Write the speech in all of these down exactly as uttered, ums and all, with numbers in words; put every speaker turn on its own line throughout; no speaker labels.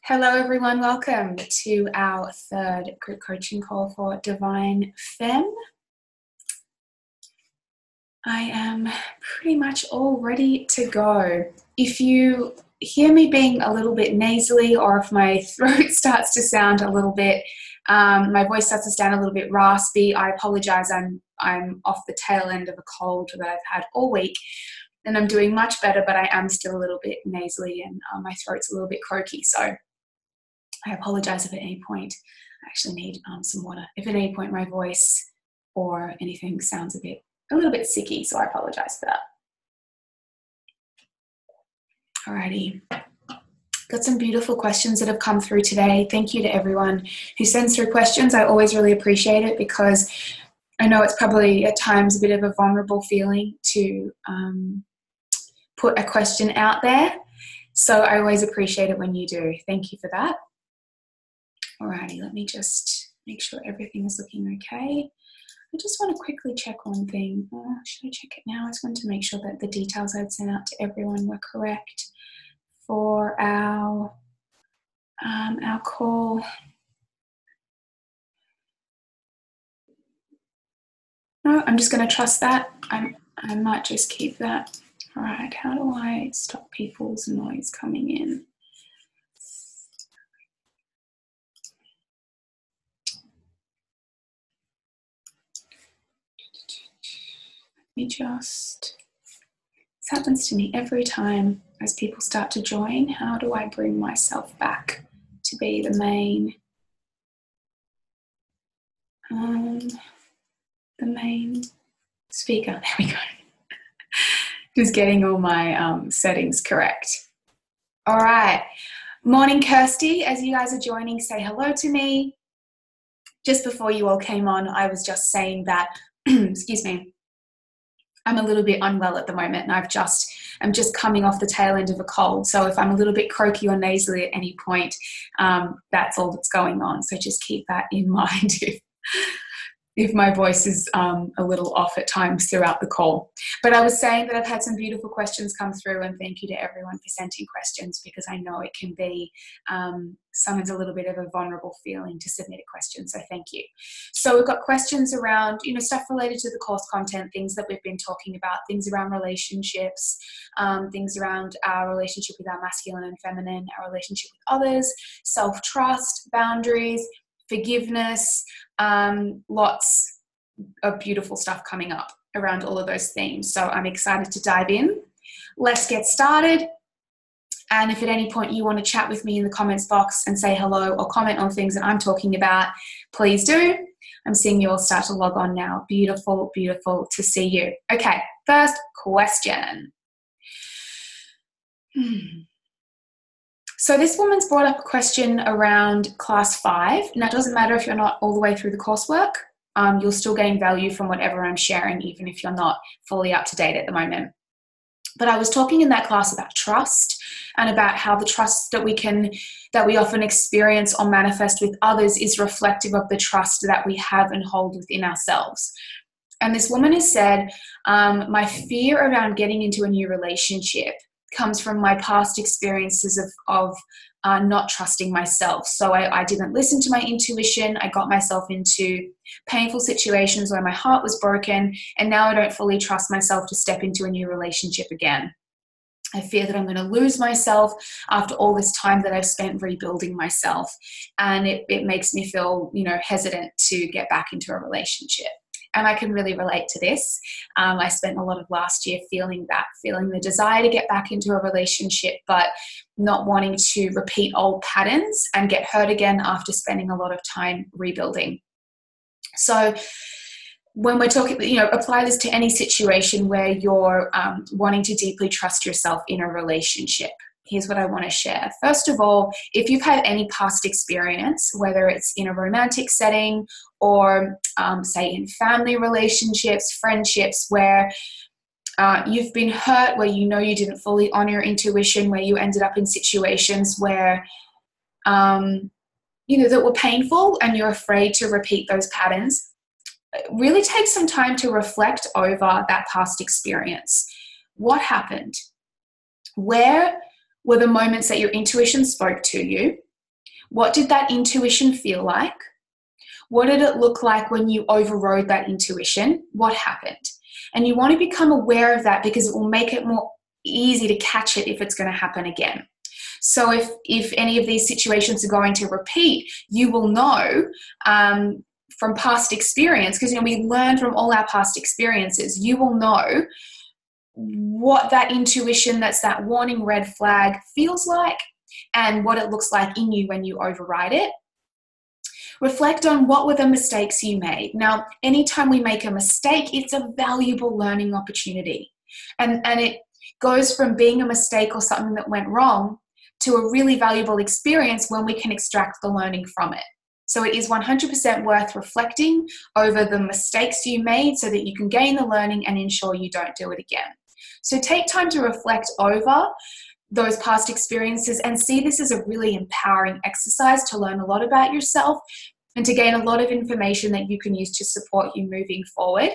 Hello everyone, welcome to our third group coaching call for Divine Femme. I am pretty much all ready to go. If you hear me being a little bit nasally, or if my throat starts to sound a little bit, um, my voice starts to sound a little bit raspy, I apologize. I'm, I'm off the tail end of a cold that I've had all week. And I'm doing much better, but I am still a little bit nasally and uh, my throat's a little bit croaky. So I apologize if at any point I actually need um, some water. If at any point my voice or anything sounds a bit, a little bit sicky, so I apologize for that. Alrighty. Got some beautiful questions that have come through today. Thank you to everyone who sends through questions. I always really appreciate it because I know it's probably at times a bit of a vulnerable feeling to um, put a question out there. So I always appreciate it when you do. Thank you for that. Alrighty, let me just make sure everything is looking okay. I just want to quickly check one thing. Oh, should I check it now? I just wanted to make sure that the details I'd sent out to everyone were correct for our, um, our call. No, I'm just going to trust that. I'm, I might just keep that. Alright, how do I stop people's noise coming in? Let me just, this happens to me every time as people start to join. How do I bring myself back to be the main, um, the main speaker? There we go. Just getting all my um, settings correct. All right. Morning, Kirsty. As you guys are joining, say hello to me. Just before you all came on, I was just saying that, excuse me, I'm a little bit unwell at the moment and I've just, I'm just coming off the tail end of a cold. So if I'm a little bit croaky or nasally at any point, um, that's all that's going on. So just keep that in mind if, if my voice is um, a little off at times throughout the call. But I was saying that I've had some beautiful questions come through, and thank you to everyone for sending questions, because I know it can be um, sometimes a little bit of a vulnerable feeling to submit a question, so thank you. So we've got questions around, you know, stuff related to the course content, things that we've been talking about, things around relationships, um, things around our relationship with our masculine and feminine, our relationship with others, self-trust, boundaries, forgiveness, um, lots of beautiful stuff coming up around all of those themes. So I'm excited to dive in. Let's get started. And if at any point you want to chat with me in the comments box and say hello or comment on things that I'm talking about, please do. I'm seeing you all start to log on now. Beautiful, beautiful to see you. Okay, first question. Hmm. So this woman's brought up a question around class five. Now, it doesn't matter if you're not all the way through the coursework. Um, you'll still gain value from whatever I'm sharing, even if you're not fully up to date at the moment. But I was talking in that class about trust and about how the trust that we can, that we often experience or manifest with others is reflective of the trust that we have and hold within ourselves. And this woman has said, um, my fear around getting into a new relationship comes from my past experiences of, of uh, not trusting myself. So I, I didn't listen to my intuition. I got myself into painful situations where my heart was broken, and now I don't fully trust myself to step into a new relationship again. I fear that I'm going to lose myself after all this time that I've spent rebuilding myself. And it, it makes me feel, you know, hesitant to get back into a relationship. And I can really relate to this. Um, I spent a lot of last year feeling that, feeling the desire to get back into a relationship, but not wanting to repeat old patterns and get hurt again after spending a lot of time rebuilding. So when we're talking, you know, apply this to any situation where you're um, wanting to deeply trust yourself in a relationship. Here's what I want to share. First of all, if you've had any past experience, whether it's in a romantic setting or um, say in family relationships, friendships, where uh, you've been hurt, where you know you didn't fully honor your intuition, where you ended up in situations where, um, you know, that were painful and you're afraid to repeat those patterns, really take some time to reflect over that past experience. What happened? Where were the moments that your intuition spoke to you What did that intuition feel like? What did it look like when you overrode that intuition? What happened? And you want to become aware of that because it will make it more easy to catch it if it's going to happen again. So if, if any of these situations are going to repeat, you will know um, from past experience, because you know we learn from all our past experiences, you will know what that intuition, that's that warning red flag, feels like and what it looks like in you when you override it. Reflect on what were the mistakes you made. Now, anytime we make a mistake, it's a valuable learning opportunity. And, and it goes from being a mistake or something that went wrong to a really valuable experience when we can extract the learning from it. So it is one hundred percent worth reflecting over the mistakes you made so that you can gain the learning and ensure you don't do it again. So take time to reflect over those past experiences and see this as a really empowering exercise to learn a lot about yourself and to gain a lot of information that you can use to support you moving forward.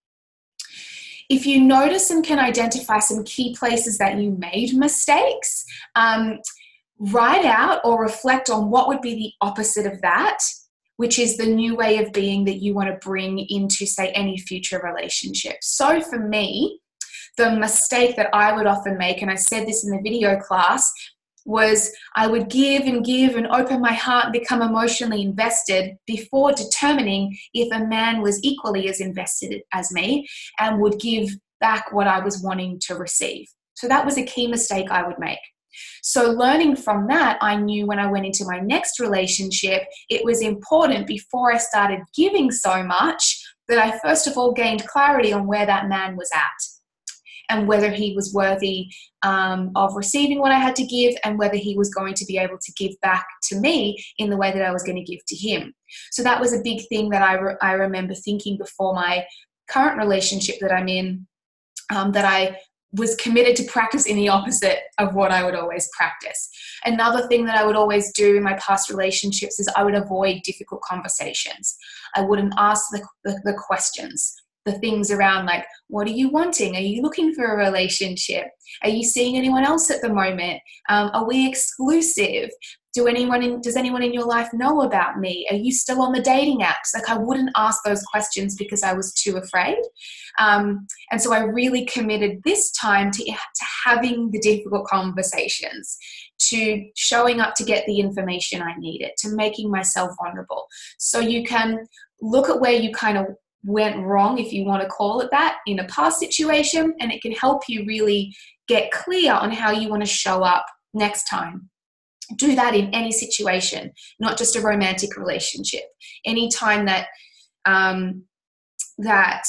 If you notice and can identify some key places that you made mistakes, um, write out or reflect on what would be the opposite of that, which is the new way of being that you want to bring into, say, any future relationship. So for me, the mistake that I would often make, and I said this in the video class, was I would give and give and open my heart and become emotionally invested before determining if a man was equally as invested as me and would give back what I was wanting to receive. So that was a key mistake I would make. So learning from that, I knew when I went into my next relationship, it was important before I started giving so much that I first of all gained clarity on where that man was at and whether he was worthy um, of receiving what I had to give and whether he was going to be able to give back to me in the way that I was going to give to him. So that was a big thing that I, re- I remember thinking before my current relationship that I'm in, um, that I was committed to practice in the opposite of what I would always practice. Another thing that I would always do in my past relationships is I would avoid difficult conversations. I wouldn't ask the, the, the questions. The things around like, what are you wanting? Are you looking for a relationship? Are you seeing anyone else at the moment? Um, are we exclusive? Do anyone in, does anyone in your life know about me? Are you still on the dating apps? Like I wouldn't ask those questions because I was too afraid. Um, and so I really committed this time to, to having the difficult conversations, to showing up to get the information I needed, to making myself vulnerable. So you can look at where you kind of went wrong, if you want to call it that, in a past situation, and it can help you really get clear on how you want to show up next time. Do that in any situation, not just a romantic relationship. Anytime that um, that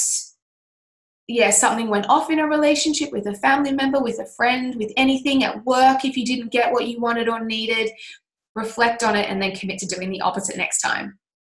yeah, something went off in a relationship with a family member, with a friend, with anything at work, if you didn't get what you wanted or needed, reflect on it and then commit to doing the opposite next time.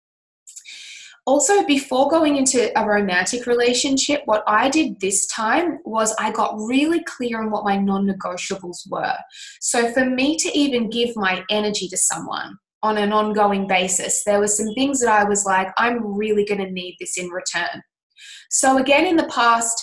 Also, before going into a romantic relationship, what I did this time was I got really clear on what my non-negotiables were. So for me to even give my energy to someone on an ongoing basis, there were some things that I was like, I'm really going to need this in return. So again, in the past,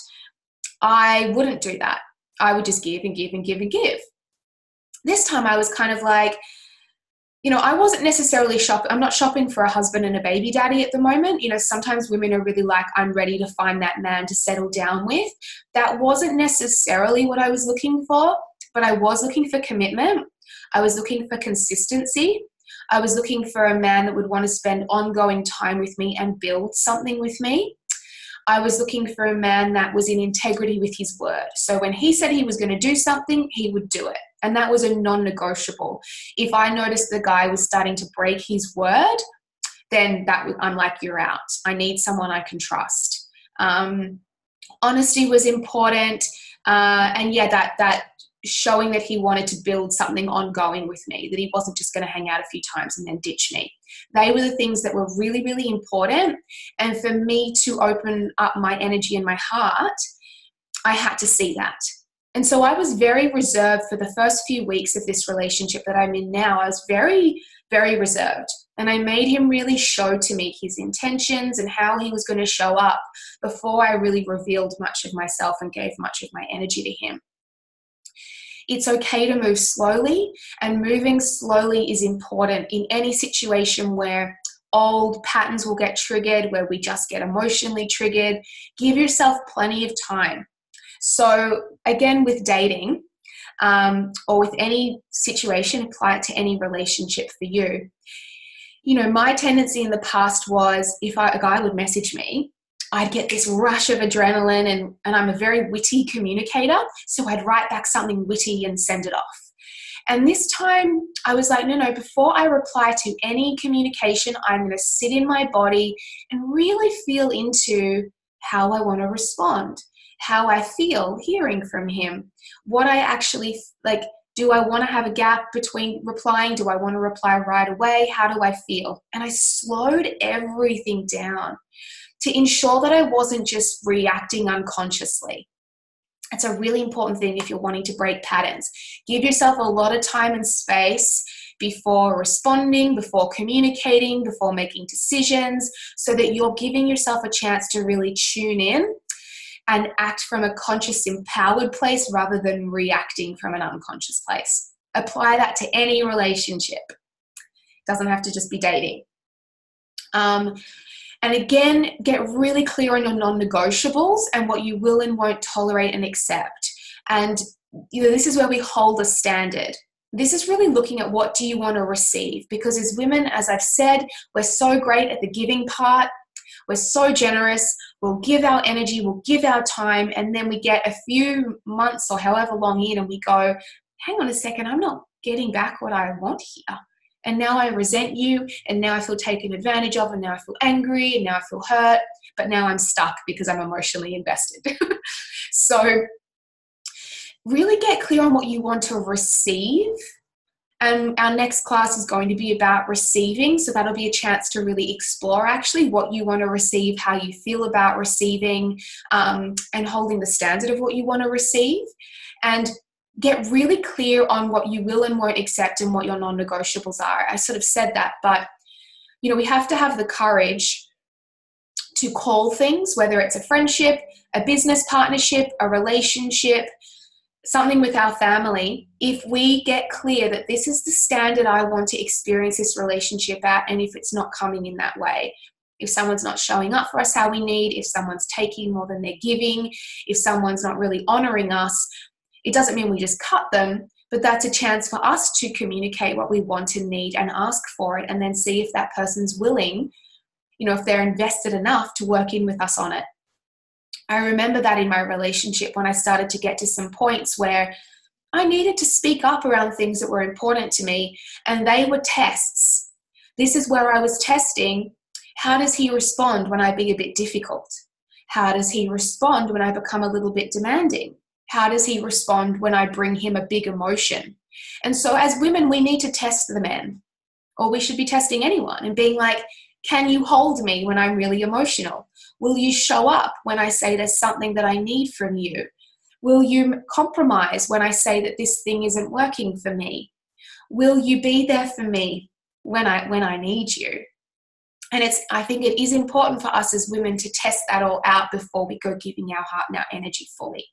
I wouldn't do that. I would just give and give and give and give. This time I was kind of like, you know, I wasn't necessarily shopping. I'm not shopping for a husband and a baby daddy at the moment. You know, sometimes women are really like, I'm ready to find that man to settle down with. That wasn't necessarily what I was looking for, but I was looking for commitment. I was looking for consistency. I was looking for a man that would want to spend ongoing time with me and build something with me. I was looking for a man that was in integrity with his word. So when he said he was going to do something, he would do it. And that was a non-negotiable. If I noticed the guy was starting to break his word, then that I'm like, you're out. I need someone I can trust. Um, honesty was important. Uh, and yeah, that, that showing that he wanted to build something ongoing with me, that he wasn't just going to hang out a few times and then ditch me. They were the things that were really, really important. And for me to open up my energy and my heart, I had to see that. And so I was very reserved for the first few weeks of this relationship that I'm in now. I was very, very reserved. And I made him really show to me his intentions and how he was going to show up before I really revealed much of myself and gave much of my energy to him. It's okay to move slowly, and moving slowly is important in any situation where old patterns will get triggered, where we just get emotionally triggered. Give yourself plenty of time. So again, with dating, um, or with any situation, apply it to any relationship for you. You know, my tendency in the past was if I, a guy would message me, I'd get this rush of adrenaline, and, and I'm a very witty communicator, so I'd write back something witty and send it off. And this time I was like, no, no, before I reply to any communication, I'm going to sit in my body and really feel into how I want to respond, how I feel hearing from him, what I actually, like, do I want to have a gap between replying? Do I want to reply right away? How do I feel? And I slowed everything down to ensure that I wasn't just reacting unconsciously. It's a really important thing if you're wanting to break patterns. Give yourself a lot of time and space before responding, before communicating, before making decisions, so that you're giving yourself a chance to really tune in and act from a conscious, empowered place rather than reacting from an unconscious place. Apply that to any relationship. It doesn't have to just be dating. Um, and again, get really clear on your non-negotiables and what you will and won't tolerate and accept. And you know, this is where we hold a standard. This is really looking at what do you want to receive, because as women, as I've said, we're so great at the giving part. We're so generous. We'll give our energy, we'll give our time, and then we get a few months or however long in and we go, hang on a second, I'm not getting back what I want here. And now I resent you, and now I feel taken advantage of, and now I feel angry, and now I feel hurt, but now I'm stuck because I'm emotionally invested. So really get clear on what you want to receive. And our next class is going to be about receiving. So that'll be a chance to really explore actually what you want to receive, how you feel about receiving, um, and holding the standard of what you want to receive. And get really clear on what you will and won't accept and what your non-negotiables are. I sort of said that, but you know, we have to have the courage to call things, whether it's a friendship, a business partnership, a relationship, something with our family. If we get clear that this is the standard I want to experience this relationship at, and if it's not coming in that way, if someone's not showing up for us how we need, if someone's taking more than they're giving, if someone's not really honoring us, it doesn't mean we just cut them, but that's a chance for us to communicate what we want and need and ask for it, and then see if that person's willing, you know, if they're invested enough to work in with us on it. I remember that in my relationship when I started to get to some points where I needed to speak up around things that were important to me, and they were tests. This is where I was testing, how does he respond when I be a bit difficult? How does he respond when I become a little bit demanding? How does he respond when I bring him a big emotion? And so as women, we need to test the men, or we should be testing anyone and being like, can you hold me when I'm really emotional? Will you show up when I say there's something that I need from you? Will you compromise when I say that this thing isn't working for me? Will you be there for me when I when I need you? And it's I think it is important for us as women to test that all out before we go giving our heart and our energy fully.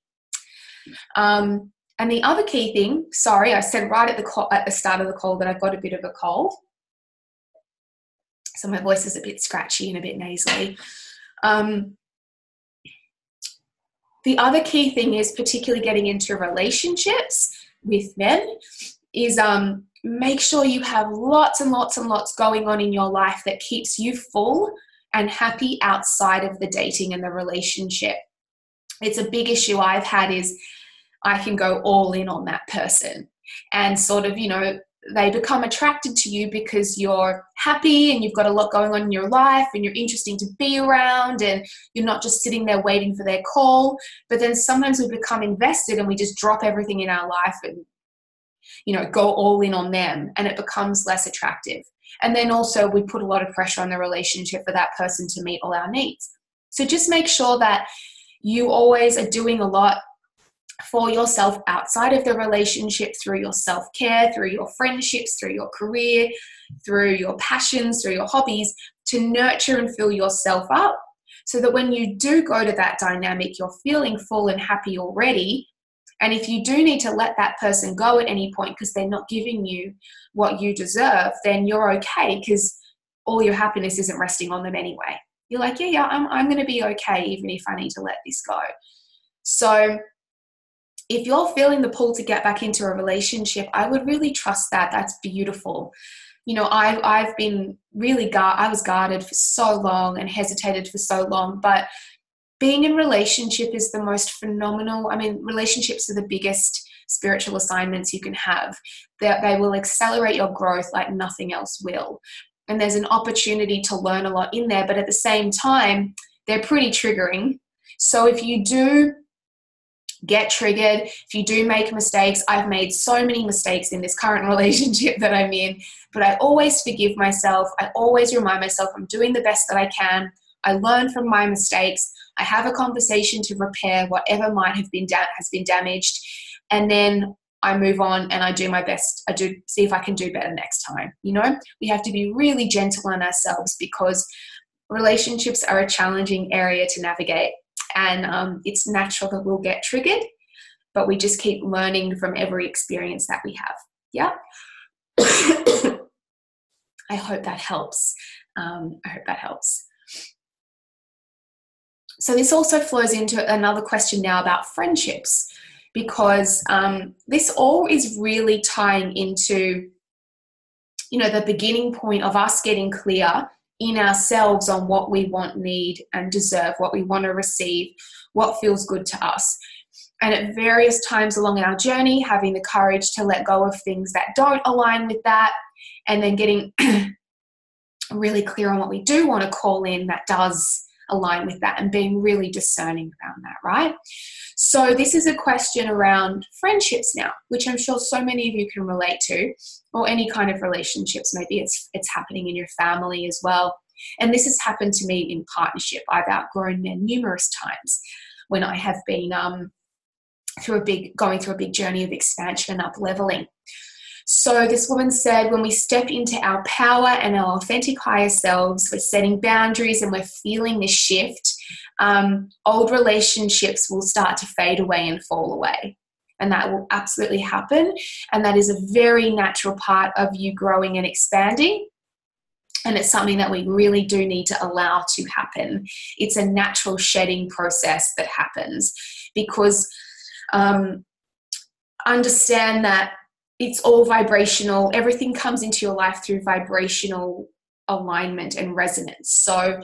Um, and the other key thing, sorry, I said right at the call, at the start of the call that I've got a bit of a cold. So my voice is a bit scratchy and a bit nasally. Um, the other key thing is, particularly getting into relationships with men, is um, make sure you have lots and lots and lots going on in your life that keeps you full and happy outside of the dating and the relationship. It's a big issue I've had is I can go all in on that person and sort of, you know, they become attracted to you because you're happy and you've got a lot going on in your life and you're interesting to be around and you're not just sitting there waiting for their call. But then sometimes we become invested and we just drop everything in our life and, you know, go all in on them, and it becomes less attractive. And then also we put a lot of pressure on the relationship for that person to meet all our needs. So just make sure that you always are doing a lot for yourself outside of the relationship, through your self-care, through your friendships, through your career, through your passions, through your hobbies, to nurture and fill yourself up so that when you do go to that dynamic, you're feeling full and happy already, And if you do need to let that person go at any point because they're not giving you what you deserve, then you're okay, because all your happiness isn't resting on them anyway. You're like, yeah, yeah, I'm, I'm going to be okay even if I need to let this go. So if you're feeling the pull to get back into a relationship, I would really trust that. That's beautiful. You know, I've, I've been really, guard, I was guarded for so long and hesitated for so long, but being in relationship is the most phenomenal. I mean, relationships are the biggest spiritual assignments you can have. They, they will accelerate your growth like nothing else will. And there's an opportunity to learn a lot in there, but at the same time, they're pretty triggering. So if you do get triggered, if you do make mistakes, I've made so many mistakes in this current relationship that I'm in, but I always forgive myself. I always remind myself I'm doing the best that I can. I learn from my mistakes. I have a conversation to repair whatever might have been da- has been damaged, and then I move on and I do my best. I do see if I can do better next time. You know, we have to be really gentle on ourselves because relationships are a challenging area to navigate, and um, it's natural that we'll get triggered, but we just keep learning from every experience that we have. Yeah. I hope that helps. Um, I hope that helps. So this also flows into another question now about friendships, because um, this all is really tying into, you know, the beginning point of us getting clear in ourselves on what we want, need, and deserve, what we want to receive, what feels good to us. And at various times along our journey, having the courage to let go of things that don't align with that, and then getting really clear on what we do want to call in that does align with that, and being really discerning around that, right? So this is a question around friendships now, which I'm sure so many of you can relate to, or any kind of relationships. Maybe it's it's happening in your family as well. And this has happened to me in partnership. I've outgrown men numerous times when I have been um, through a big, going through a big journey of expansion and up leveling. So this woman said, when we step into our power and our authentic higher selves, we're setting boundaries and we're feeling this shift, um, old relationships will start to fade away and fall away. And that will absolutely happen. And that is a very natural part of you growing and expanding. And it's something that we really do need to allow to happen. It's a natural shedding process that happens, because um, understand that it's all vibrational. Everything comes into your life through vibrational alignment and resonance. So,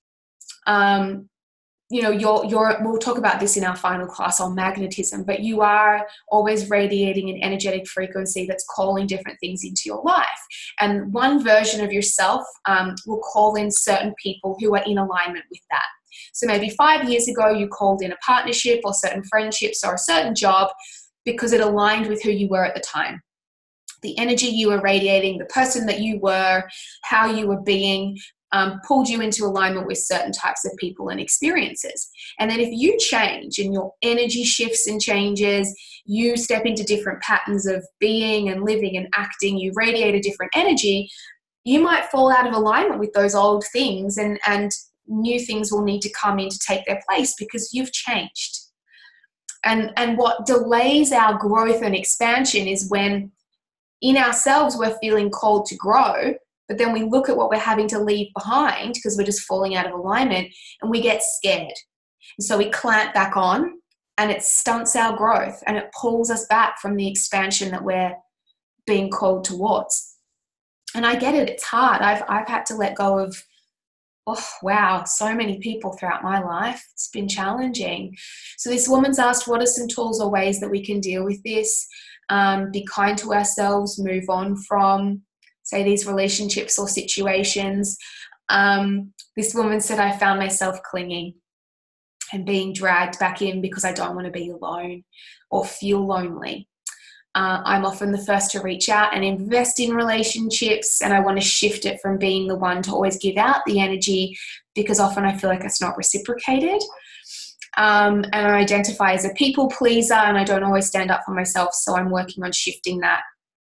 um, you know, you're, you're, we'll talk about this in our final class on magnetism, but you are always radiating an energetic frequency that's calling different things into your life. And one version of yourself um, will call in certain people who are in alignment with that. So maybe five years ago, you called in a partnership or certain friendships or a certain job because it aligned with who you were at the time. The energy you were radiating, the person that you were, how you were being, um, pulled you into alignment with certain types of people and experiences. And then if you change and your energy shifts and changes, you step into different patterns of being and living and acting, you radiate a different energy, you might fall out of alignment with those old things, and, and new things will need to come in to take their place because you've changed. And, and what delays our growth and expansion is when in ourselves we're feeling called to grow, but then we look at what we're having to leave behind because we're just falling out of alignment, and we get scared. And so we clamp back on, and it stunts our growth and it pulls us back from the expansion that we're being called towards. And I get it, it's hard. I've, I've had to let go of Oh, wow, so many people throughout my life. It's been challenging. So this woman's asked, what are some tools or ways that we can deal with this? Um, be kind to ourselves, move on from, say, these relationships or situations. Um, this woman said, I found myself clinging and being dragged back in because I don't want to be alone or feel lonely. Uh, I'm often the first to reach out and invest in relationships, and I want to shift it from being the one to always give out the energy because often I feel like it's not reciprocated. Um, and I identify as a people pleaser, and I don't always stand up for myself, so I'm working on shifting that.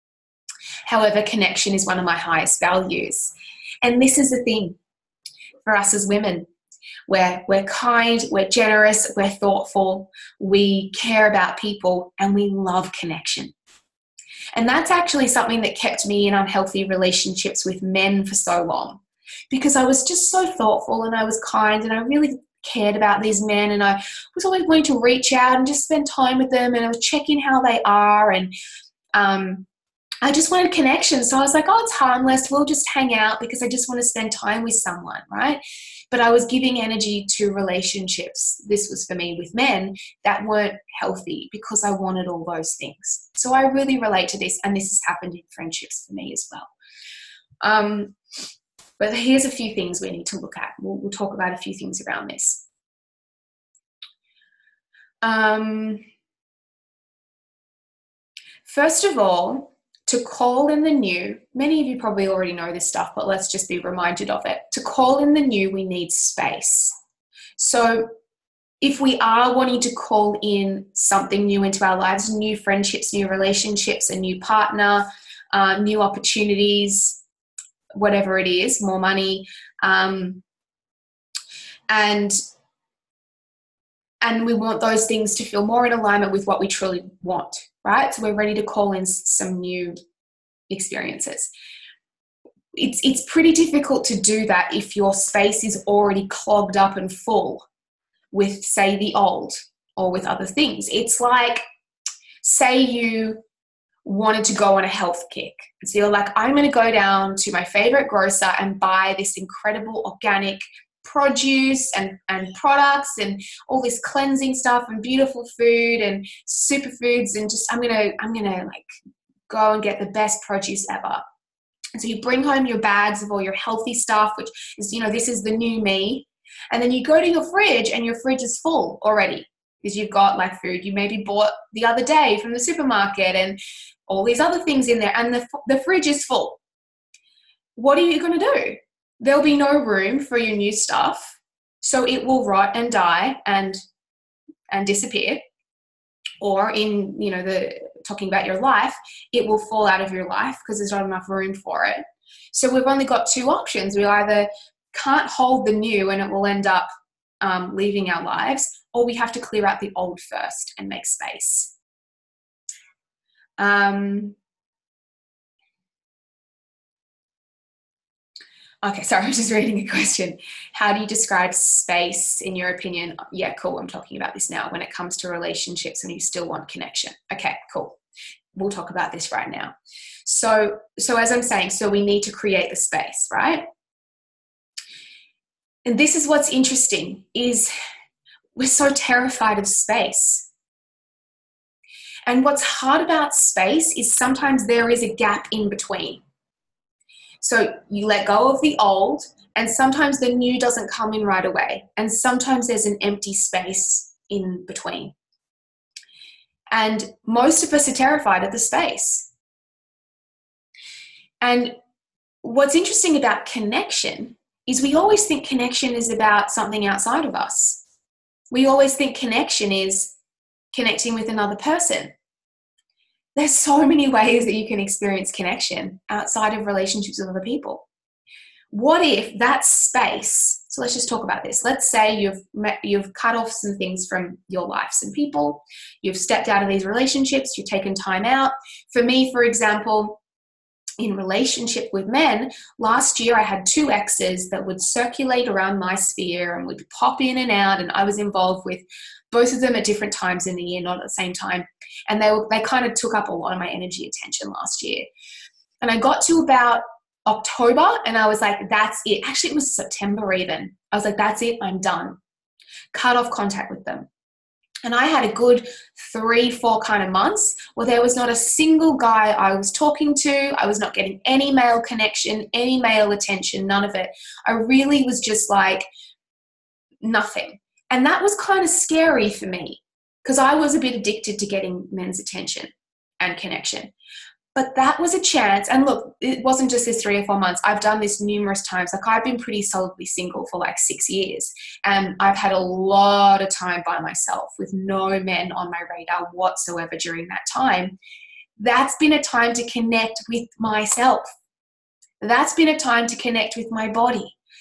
However, connection is one of my highest values. And this is the thing for us as women. We're, we're kind, we're generous, we're thoughtful, we care about people, and we love connection. And that's actually something that kept me in unhealthy relationships with men for so long, because I was just so thoughtful and I was kind and I really cared about these men, and I was always wanting to reach out and just spend time with them, and I was checking how they are, and um, I just wanted connection. So I was like, oh, it's harmless. We'll just hang out because I just want to spend time with someone, right? But I was giving energy to relationships. This was for me with men that weren't healthy because I wanted all those things. So I really relate to this, and this has happened in friendships for me as well. Um, but here's a few things we need to look at. We'll, we'll talk about a few things around this. Um, first of all, to call in the new, many of you probably already know this stuff, but let's just be reminded of it. To call in the new, we need space. So if we are wanting to call in something new into our lives, new friendships, new relationships, a new partner, uh, new opportunities, whatever it is, more money, um, and and we want those things to feel more in alignment with what we truly want, right? So we're ready to call in some new experiences. It's, it's pretty difficult to do that if your space is already clogged up and full with, say, the old or with other things. It's like, say you wanted to go on a health kick. So you're like, I'm going to go down to my favorite grocer and buy this incredible organic produce and, and products and all this cleansing stuff and beautiful food and superfoods, and just I'm gonna I'm gonna like go and get the best produce ever. And so you bring home your bags of all your healthy stuff, which is, you know, this is the new me. And then you go to your fridge and your fridge is full already because you've got like food you maybe bought the other day from the supermarket and all these other things in there, and the, the fridge is full. What are you going to do? There'll be no room for your new stuff, so it will rot and die and and disappear. Or in, you know, the talking about your life, it will fall out of your life because there's not enough room for it. So we've only got two options. We either can't hold the new and it will end up um, leaving our lives, or we have to clear out the old first and make space. Um, Okay, sorry, I was just reading a question. How do you describe space in your opinion? Yeah, cool, I'm talking about this now. When it comes to relationships and you still want connection. Okay, cool. We'll talk about this right now. So, so as I'm saying, so we need to create the space, right? And this is what's interesting, is we're so terrified of space. And what's hard about space is sometimes there is a gap in between. So you let go of the old, and sometimes the new doesn't come in right away. And sometimes there's an empty space in between. And most of us are terrified of the space. And what's interesting about connection is we always think connection is about something outside of us. We always think connection is connecting with another person. There's so many ways that you can experience connection outside of relationships with other people. What if that space, so let's just talk about this. Let's say you've met, you've cut off some things from your life, some people, you've stepped out of these relationships, you've taken time out. For me, for example, in relationship with men, last year I had two exes that would circulate around my sphere and would pop in and out, and I was involved with both of them at different times in the year, not at the same time. And they were, they kind of took up a lot of my energy attention last year. And I got to about October and I was like, that's it. Actually, it was September even. I was like, that's it. I'm done. Cut off contact with them. And I had a good three, four kind of months where there was not a single guy I was talking to. I was not getting any male connection, any male attention, none of it. I really was just like nothing. And that was kind of scary for me because I was a bit addicted to getting men's attention and connection. But that was a chance. And look, it wasn't just this three or four months. I've done this numerous times. Like I've been pretty solidly single for like six years. And I've had a lot of time by myself with no men on my radar whatsoever during that time. That's been a time to connect with myself. That's been a time to connect with my body.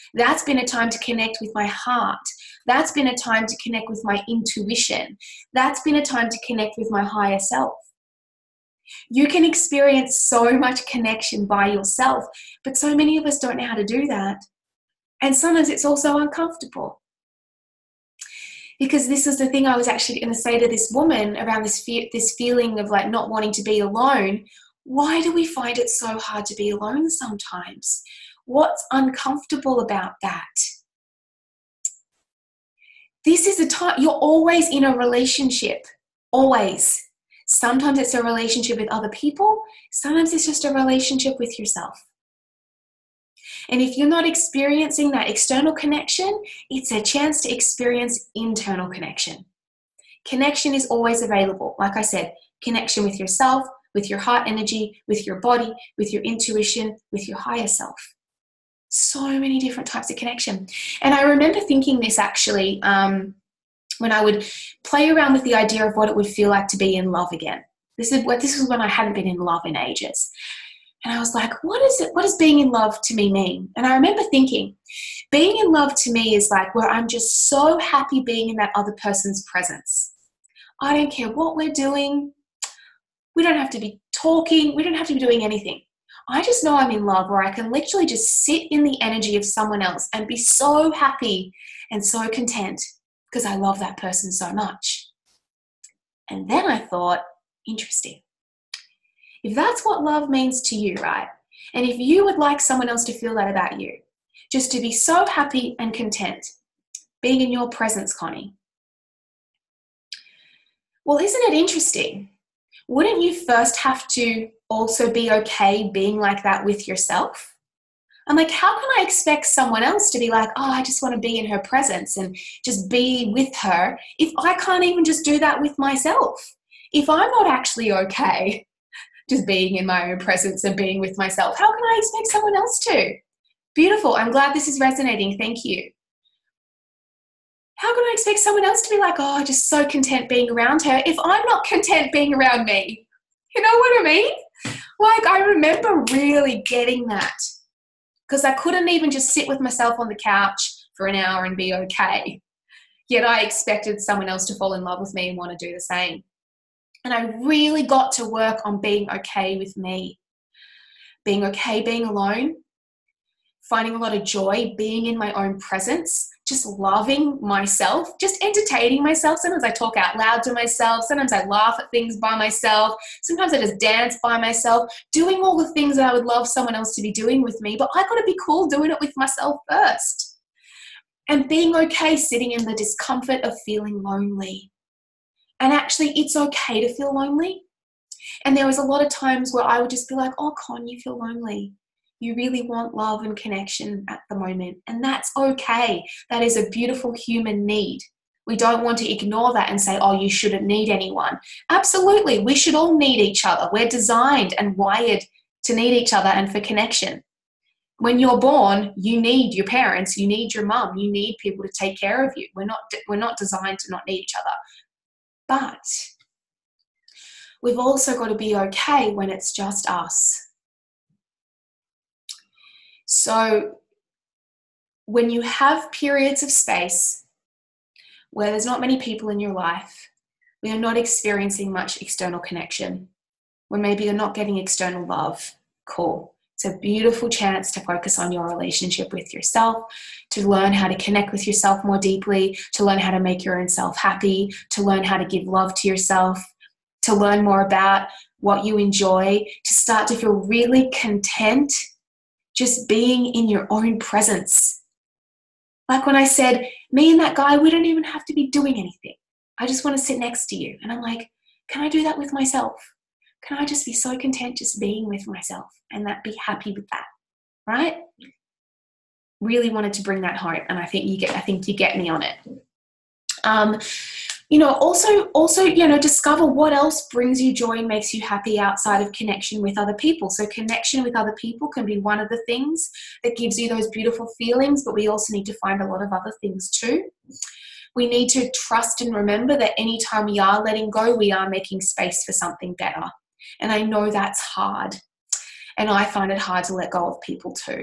That's been a time to connect with my heart. That's been a time to connect with my intuition. That's been a time to connect with my higher self. You can experience so much connection by yourself, but so many of us don't know how to do that. And sometimes it's also uncomfortable. Because this is the thing I was actually going to say to this woman around this fe- this feeling of like not wanting to be alone. Why do we find it so hard to be alone sometimes? What's uncomfortable about that? This is a time, you're always in a relationship, always. Sometimes it's a relationship with other people. Sometimes it's just a relationship with yourself. And if you're not experiencing that external connection, it's a chance to experience internal connection. Connection is always available. Like I said, connection with yourself, with your heart energy, with your body, with your intuition, with your higher self. So many different types of connection. And I remember thinking this actually um, when I would play around with the idea of what it would feel like to be in love again. This is what this was when I hadn't been in love in ages. And I was like, what is it? What does being in love to me mean? And I remember thinking, being in love to me is like where I'm just so happy being in that other person's presence. I don't care what we're doing. We don't have to be talking. We don't have to be doing anything. I just know I'm in love where I can literally just sit in the energy of someone else and be so happy and so content because I love that person so much. And then I thought, interesting. If that's what love means to you, right? And if you would like someone else to feel that about you, just to be so happy and content, being in your presence, Connie. Well, isn't it interesting? Wouldn't you first have to also be okay being like that with yourself? I'm like, how can I expect someone else to be like, oh, I just want to be in her presence and just be with her if I can't even just do that with myself? If I'm not actually okay just being in my own presence and being with myself, how can I expect someone else to? Beautiful. I'm glad this is resonating. Thank you. How can I expect someone else to be like, oh, just so content being around her if I'm not content being around me? You know what I mean? Like, I remember really getting that because I couldn't even just sit with myself on the couch for an hour and be okay. Yet I expected someone else to fall in love with me and want to do the same. And I really got to work on being okay with me, being okay being alone, finding a lot of joy being in my own presence, just loving myself, just entertaining myself. Sometimes I talk out loud to myself. Sometimes I laugh at things by myself. Sometimes I just dance by myself, doing all the things that I would love someone else to be doing with me. But I got to be cool doing it with myself first. And being okay sitting in the discomfort of feeling lonely. And actually, it's okay to feel lonely. And there was a lot of times where I would just be like, oh, Con, you feel lonely. You really want love and connection at the moment. And that's okay. That is a beautiful human need. We don't want to ignore that and say, oh, you shouldn't need anyone. Absolutely. We should all need each other. We're designed and wired to need each other and for connection. When you're born, you need your parents. You need your mum. You need people to take care of you. We're not, we're not designed to not need each other. But we've also got to be okay when it's just us. So when you have periods of space where there's not many people in your life, when you're not experiencing much external connection, when maybe you're not getting external love, cool. It's a beautiful chance to focus on your relationship with yourself, to learn how to connect with yourself more deeply, to learn how to make your own self happy, to learn how to give love to yourself, to learn more about what you enjoy, to start to feel really content just being in your own presence. Like when I said, me and that guy, we don't even have to be doing anything. I just want to sit next to you. And I'm like, can I do that with myself? Can I just be so content just being with myself and that be happy with that, right? Really wanted to bring that home, and I think you get, I think you get me on it. Um, you know, also, also, you know, discover what else brings you joy and makes you happy outside of connection with other people. So connection with other people can be one of the things that gives you those beautiful feelings, but we also need to find a lot of other things too. We need to trust and remember that anytime we are letting go, we are making space for something better. And I know that's hard. And I find it hard to let go of people too.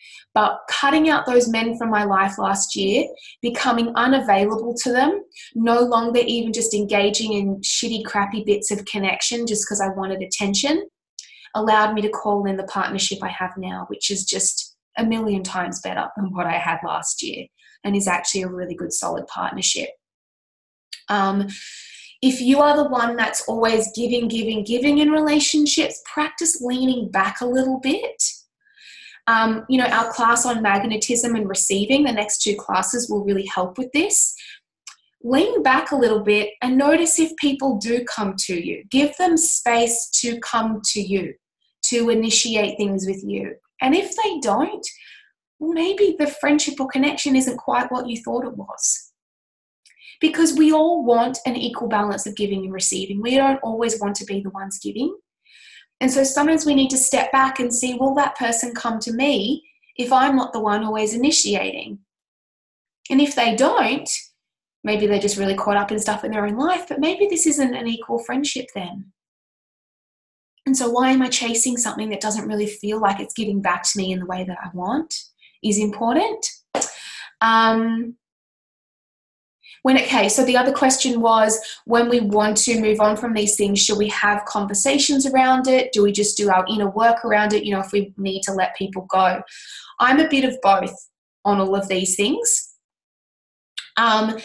But cutting out those men from my life last year, becoming unavailable to them, no longer even just engaging in shitty, crappy bits of connection just because I wanted attention, allowed me to call in the partnership I have now, which is just a million times better than what I had last year and is actually a really good, solid partnership. Um, if you are the one that's always giving, giving, giving in relationships, practice leaning back a little bit. Um, you know, our class on magnetism and receiving, the next two classes will really help with this. Lean back a little bit and notice if people do come to you. Give them space to come to you, to initiate things with you. And if they don't, well, maybe the friendship or connection isn't quite what you thought it was. Because we all want an equal balance of giving and receiving. We don't always want to be the ones giving. And so sometimes we need to step back and see, will that person come to me if I'm not the one always initiating? And if they don't, maybe they're just really caught up in stuff in their own life, but maybe this isn't an equal friendship then. And so why am I chasing something that doesn't really feel like it's giving back to me in the way that I want is important. Um, When okay, so the other question was, when we want to move on from these things, should we have conversations around it? Do we just do our inner work around it? You know, if we need to let people go. I'm a bit of both on all of these things. Um,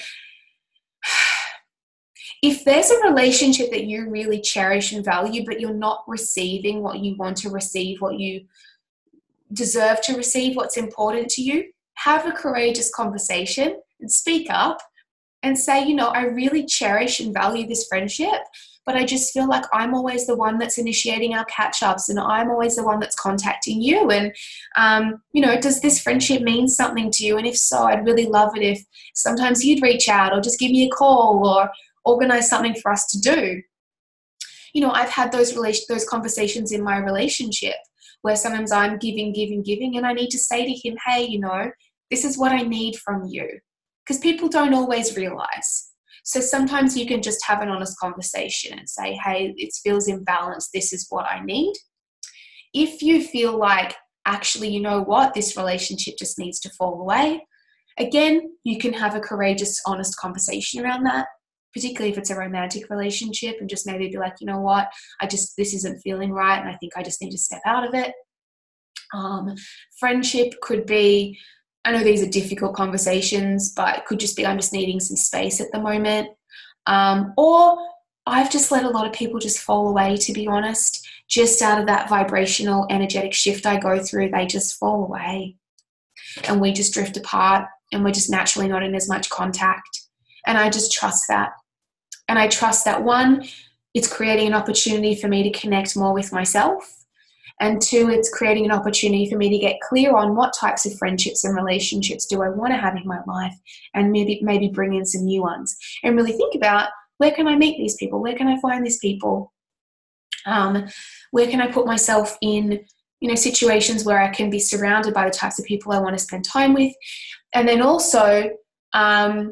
if there's a relationship that you really cherish and value, but you're not receiving what you want to receive, what you deserve to receive, what's important to you, have a courageous conversation and speak up. And say, you know, I really cherish and value this friendship, but I just feel like I'm always the one that's initiating our catch-ups and I'm always the one that's contacting you. And, um, you know, does this friendship mean something to you? And if so, I'd really love it if sometimes you'd reach out or just give me a call or organize something for us to do. You know, I've had those relation, those conversations in my relationship where sometimes I'm giving, giving, giving, and I need to say to him, hey, you know, this is what I need from you. Because people don't always realize. So sometimes you can just have an honest conversation and say, hey, it feels imbalanced. This is what I need. If you feel like, actually, you know what, this relationship just needs to fall away, again, you can have a courageous, honest conversation around that, particularly if it's a romantic relationship, and just maybe be like, you know what, I just, this isn't feeling right and I think I just need to step out of it. Um, friendship could be, I know these are difficult conversations, but it could just be I'm just needing some space at the moment. Um, or I've just let a lot of people just fall away, to be honest. Just out of that vibrational, energetic shift I go through, they just fall away. And we just drift apart and we're just naturally not in as much contact. And I just trust that. And I trust that, one, it's creating an opportunity for me to connect more with myself. And two, it's creating an opportunity for me to get clear on what types of friendships and relationships do I want to have in my life, and maybe maybe bring in some new ones and really think about, where can I meet these people? Where can I find these people? Um, where can I put myself in, you know, situations where I can be surrounded by the types of people I want to spend time with? And then also, um,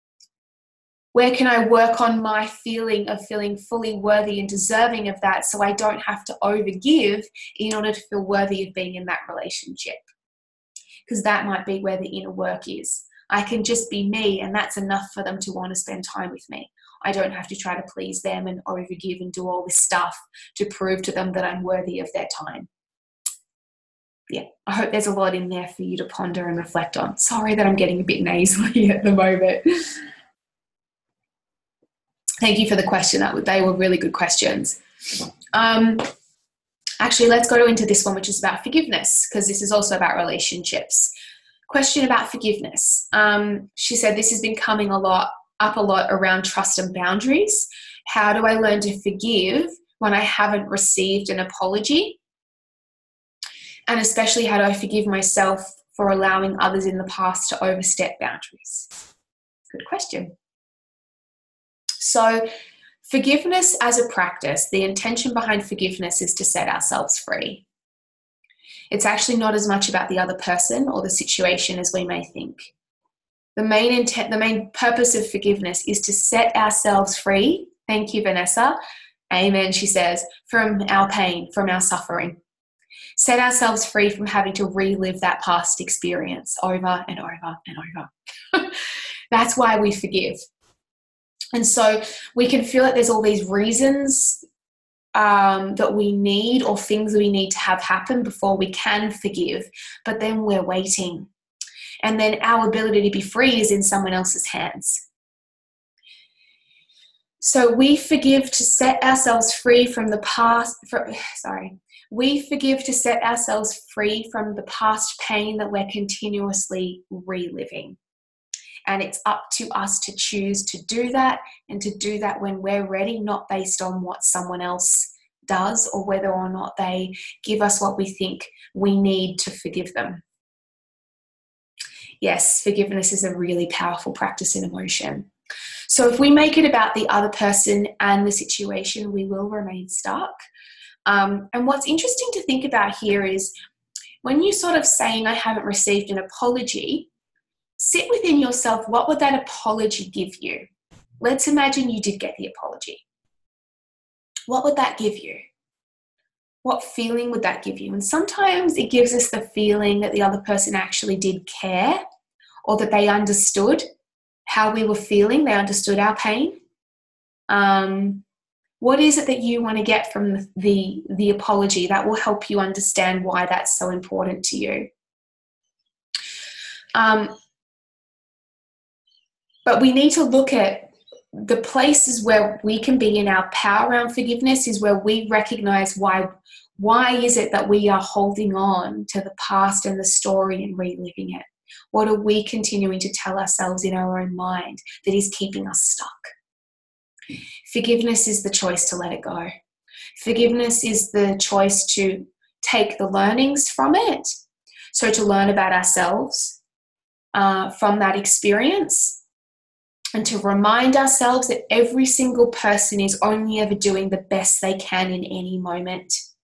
where can I work on my feeling of feeling fully worthy and deserving of that, so I don't have to overgive in order to feel worthy of being in that relationship? Because that might be where the inner work is. I can just be me, and that's enough for them to want to spend time with me. I don't have to try to please them and overgive and do all this stuff to prove to them that I'm worthy of their time. Yeah, I hope there's a lot in there for you to ponder and reflect on. Sorry that I'm getting a bit nasally at the moment. Thank you for the question. That they were really good questions. Um, actually, let's go into this one, which is about forgiveness, because this is also about relationships. Question about forgiveness. Um, she said this has been coming a lot up a lot around trust and boundaries. How do I learn to forgive when I haven't received an apology? And especially, how do I forgive myself for allowing others in the past to overstep boundaries? Good question. So forgiveness as a practice, the intention behind forgiveness is to set ourselves free. It's actually not as much about the other person or the situation as we may think. The main intent, the main purpose of forgiveness is to set ourselves free. Thank you, Vanessa. Amen, she says, from our pain, from our suffering. Set ourselves free from having to relive that past experience over and over and over. That's why we forgive. And so we can feel that there's all these reasons um, that we need, or things we need to have happen before we can forgive, but then we're waiting. And then our ability to be free is in someone else's hands. So we forgive to set ourselves free from the past, for, sorry, we forgive to set ourselves free from the past pain that we're continuously reliving. And it's up to us to choose to do that, and to do that when we're ready, not based on what someone else does or whether or not they give us what we think we need to forgive them. Yes, forgiveness is a really powerful practice in emotion. So if we make it about the other person and the situation, we will remain stuck. Um, and what's interesting to think about here is when you sort of saying, I haven't received an apology, sit within yourself, what would that apology give you? Let's imagine you did get the apology. What would that give you? What feeling would that give you? And sometimes it gives us the feeling that the other person actually did care, or that they understood how we were feeling, they understood our pain. Um, what is it that you want to get from the, the, the apology that will help you understand why that's so important to you? Um, but we need to look at the places where we can be in our power around forgiveness, is where we recognize why, why is it that we are holding on to the past and the story and reliving it? What are we continuing to tell ourselves in our own mind that is keeping us stuck? Forgiveness is the choice to let it go. Forgiveness is the choice to take the learnings from it. So to learn about ourselves uh, from that experience, and to remind ourselves that every single person is only ever doing the best they can in any moment.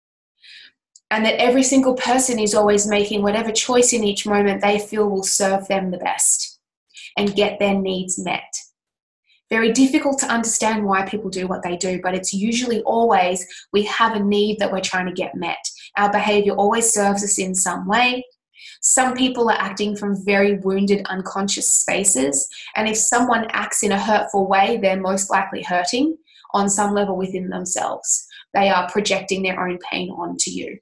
And that every single person is always making whatever choice in each moment they feel will serve them the best and get their needs met. Very difficult to understand why people do what they do, but it's usually always we have a need that we're trying to get met. Our behavior always serves us in some way. Some people are acting from very wounded, unconscious spaces, and if someone acts in a hurtful way, they're most likely hurting on some level within themselves. They are projecting their own pain onto you.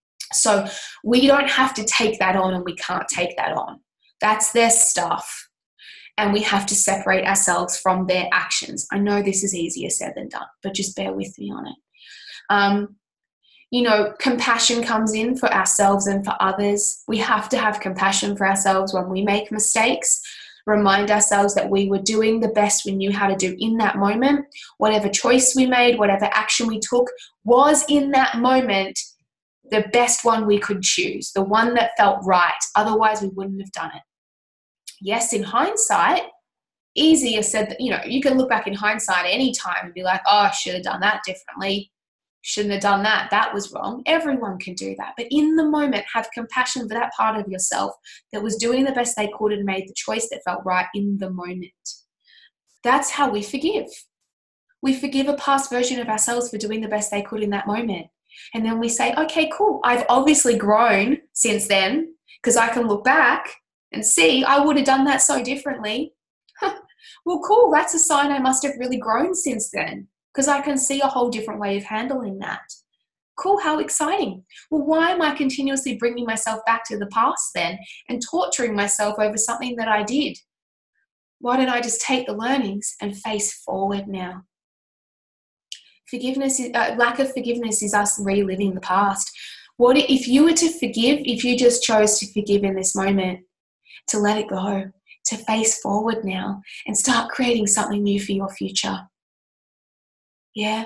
So we don't have to take that on, and we can't take that on. That's their stuff. And we have to separate ourselves from their actions. I know this is easier said than done, but just bear with me on it. Um, you know, compassion comes in for ourselves and for others. We have to have compassion for ourselves when we make mistakes. Remind ourselves that we were doing the best we knew how to do in that moment. Whatever choice we made, whatever action we took was in that moment the best one we could choose, the one that felt right. Otherwise, we wouldn't have done it. Yes, in hindsight, easier said that, you know, you can look back in hindsight any time and be like, oh, I should have done that differently. Shouldn't have done that. That was wrong. Everyone can do that. But in the moment, have compassion for that part of yourself that was doing the best they could and made the choice that felt right in the moment. That's how we forgive. We forgive a past version of ourselves for doing the best they could in that moment. And then we say, okay, cool. I've obviously grown since then, because I can look back and see I would have done that so differently. Well, cool. That's a sign I must have really grown since then, because I can see a whole different way of handling that. Cool. How exciting. Well, why am I continuously bringing myself back to the past then and torturing myself over something that I did? Why don't I just take the learnings and face forward now? Forgiveness, is, uh, lack of forgiveness is us reliving the past. What if you were to forgive, if you just chose to forgive in this moment, to let it go, to face forward now and start creating something new for your future? Yeah.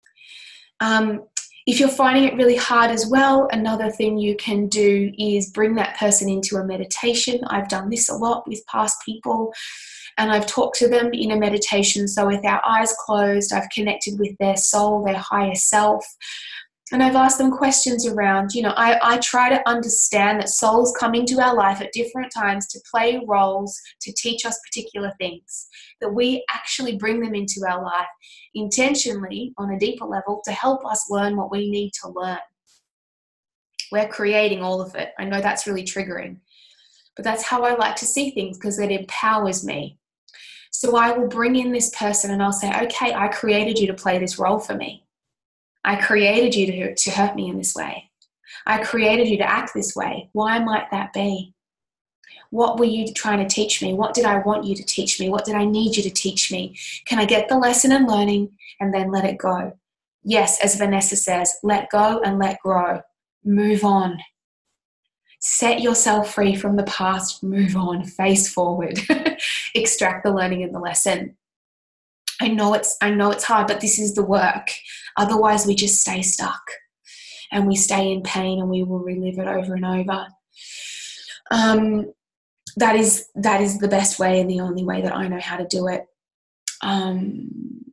Um, if you're finding it really hard as well, another thing you can do is bring that person into a meditation. I've done this a lot with past people, and I've talked to them in a meditation. So with our eyes closed, I've connected with their soul, their higher self. And I've asked them questions around, you know, I, I try to understand that souls come into our life at different times to play roles, to teach us particular things, that we actually bring them into our life intentionally on a deeper level to help us learn what we need to learn. We're creating all of it. I know that's really triggering, but that's how I like to see things because it empowers me. So I will bring in this person and I'll say, okay, I created you to play this role for me. I created you to, to hurt me in this way. I created you to act this way. Why might that be? What were you trying to teach me? What did I want you to teach me? What did I need you to teach me? Can I get the lesson and learning and then let it go? Yes, as Vanessa says, let go and let grow. Move on. Set yourself free from the past. Move on. Face forward. Extract the learning and the lesson. I know it's I know it's hard, but this is the work. Otherwise, we just stay stuck and we stay in pain and we will relive it over and over. Um, that is that is the best way and the only way that I know how to do it. Um,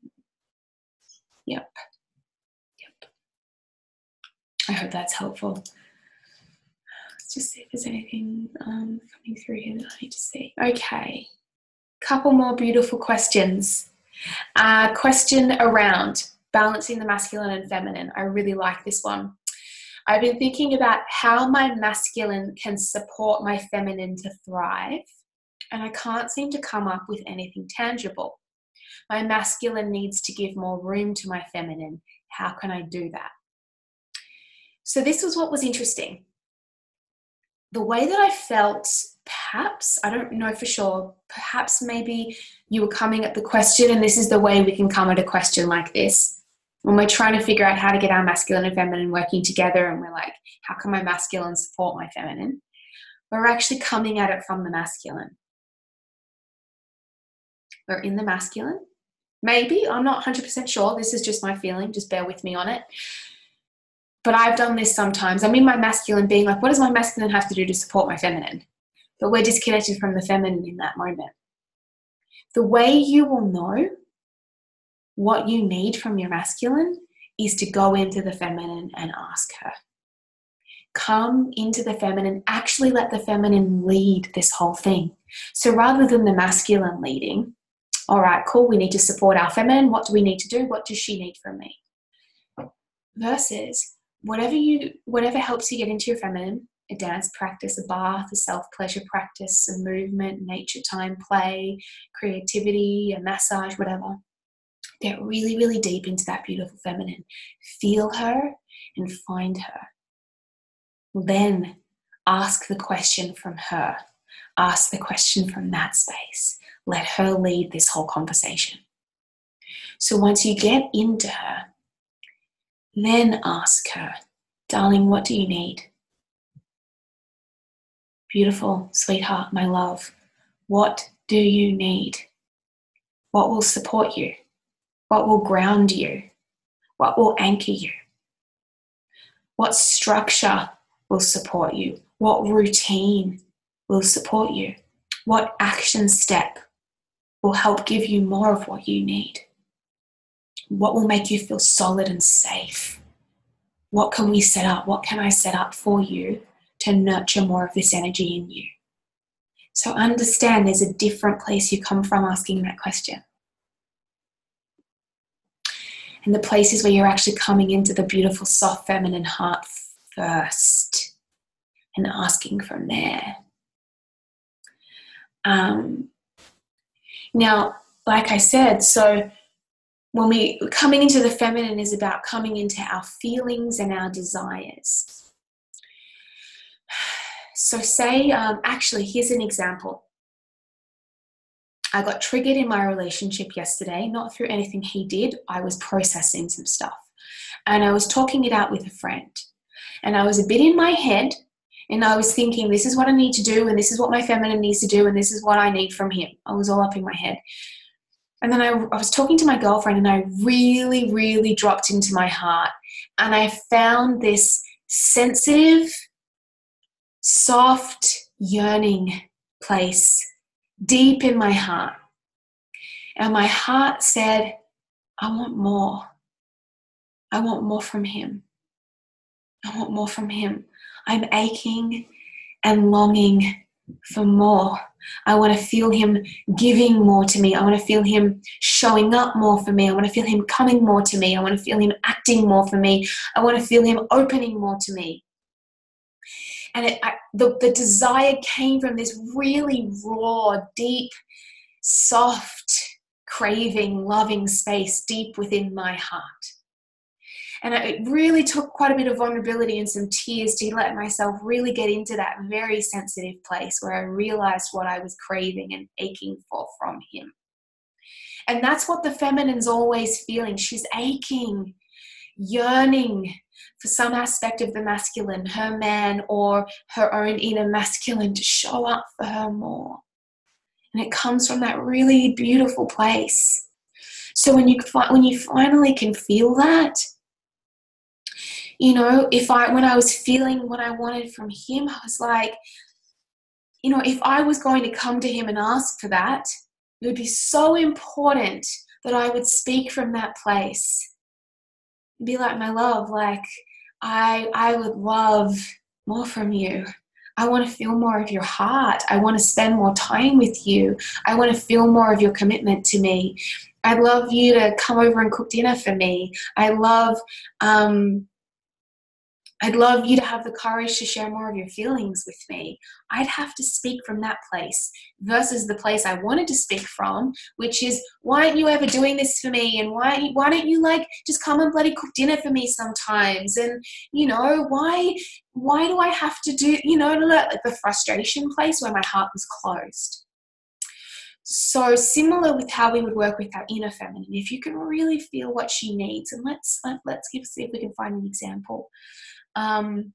yep. Yep. I hope that's helpful. Let's just see if there's anything um, coming through here that I need to see. Okay. Couple more beautiful questions. Uh, question around balancing the masculine and feminine. I really like this one. I've been thinking about how my masculine can support my feminine to thrive, and I can't seem to come up with anything tangible. My masculine needs to give more room to my feminine. How can I do that? So this was what was interesting. The way that I felt, perhaps, I don't know for sure, perhaps maybe you were coming at the question, and this is the way we can come at a question like this. When we're trying to figure out how to get our masculine and feminine working together, and we're like, how can my masculine support my feminine? We're actually coming at it from the masculine. We're in the masculine. Maybe, I'm not one hundred percent sure. This is just my feeling. Just bear with me on it. But I've done this sometimes. I'm in my masculine being like, what does my masculine have to do to support my feminine? But we're disconnected from the feminine in that moment. The way you will know what you need from your masculine is to go into the feminine and ask her. Come into the feminine, actually let the feminine lead this whole thing. So rather than the masculine leading, all right, cool, we need to support our feminine. What do we need to do? What does she need from me? Versus whatever you, whatever helps you get into your feminine, a dance practice, a bath, a self-pleasure practice, a movement, nature time, play, creativity, a massage, whatever. Get really, really deep into that beautiful feminine. Feel her and find her. Then ask the question from her. Ask the question from that space. Let her lead this whole conversation. So once you get into her, then ask her, darling, what do you need? Beautiful, sweetheart, my love, what do you need? What will support you? What will ground you? What will anchor you? What structure will support you? What routine will support you? What action step will help give you more of what you need? What will make you feel solid and safe? What can we set up? What can I set up for you to nurture more of this energy in you? So understand there's a different place you come from asking that question. And the places where you're actually coming into the beautiful, soft, feminine heart first and asking from there. Um, now, like I said, so when we coming into the feminine is about coming into our feelings and our desires. So say, um, actually, here's an example. I got triggered in my relationship yesterday, not through anything he did. I was processing some stuff and I was talking it out with a friend, and I was a bit in my head and I was thinking, this is what I need to do, and this is what my feminine needs to do, and this is what I need from him. I was all up in my head. And then I, I was talking to my girlfriend, and I really, really dropped into my heart, and I found this sensitive, soft, yearning place deep in my heart. And my heart said, I want more. I want more from him. I want more from him. I'm aching and longing for more. I want to feel him giving more to me. I want to feel him showing up more for me. I want to feel him coming more to me. I want to feel him acting more for me. I want to feel him opening more to me. And it, I, the, the desire came from this really raw, deep, soft, craving, loving space deep within my heart. And it really took quite a bit of vulnerability and some tears to let myself really get into that very sensitive place where I realized what I was craving and aching for from him. And that's what the feminine's always feeling. She's aching, yearning for some aspect of the masculine, her man or her own inner masculine, to show up for her more. And it comes from that really beautiful place. So when you when you finally can feel that, you know, if I, when I was feeling what I wanted from him, I was like, you know, if I was going to come to him and ask for that, it would be so important that I would speak from that place. Be like, my love, like, I, I would love more from you. I want to feel more of your heart. I want to spend more time with you. I want to feel more of your commitment to me. I'd love you to come over and cook dinner for me. I love, um, I'd love you to have the courage to share more of your feelings with me. I'd have to speak from that place versus the place I wanted to speak from, which is, why aren't you ever doing this for me? And why, why don't you like just come and bloody cook dinner for me sometimes? And, you know, why, why do I have to do, you know, like the frustration place where my heart was closed. So similar with how we would work with our inner feminine, if you can really feel what she needs, and let's, let, let's give, see if we can find an example. Um,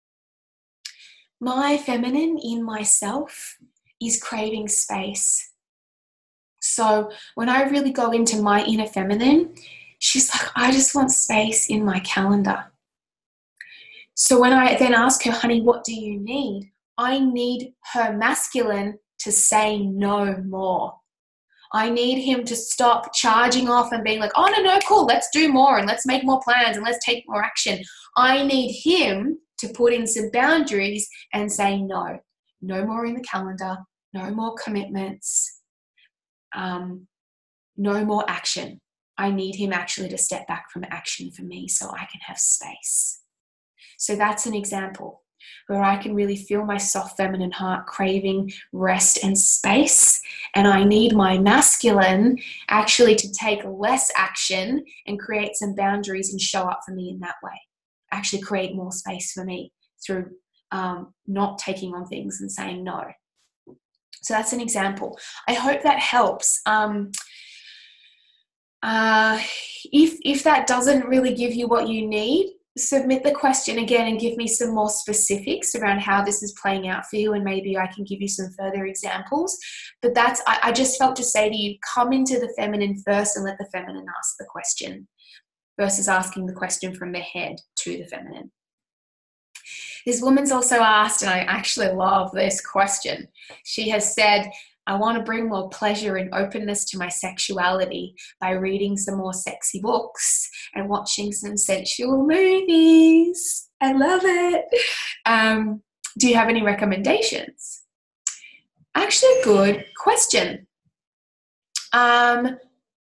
my feminine in myself is craving space. So when I really go into my inner feminine, she's like, I just want space in my calendar. So when I then ask her, honey, what do you need? I need her masculine to say no more. I need him to stop charging off and being like, oh, no, no, cool, let's do more and let's make more plans and let's take more action. I need him to put in some boundaries and say no. No more in the calendar, no more commitments, um, no more action. I need him actually to step back from action for me so I can have space. So that's an example where I can really feel my soft feminine heart craving rest and space, and I need my masculine actually to take less action and create some boundaries and show up for me in that way. Actually create more space for me through um, not taking on things and saying no. So that's an example. I hope that helps. Um, uh, if, if that doesn't really give you what you need, submit the question again and give me some more specifics around how this is playing out for you, and maybe I can give you some further examples. But that's, I, I just felt to say to you, come into the feminine first and let the feminine ask the question versus asking the question from the head to the feminine. This woman's also asked, and I actually love this question. She has said, I want to bring more pleasure and openness to my sexuality by reading some more sexy books and watching some sensual movies. I love it. Um, do you have any recommendations? Actually, a good question. Um,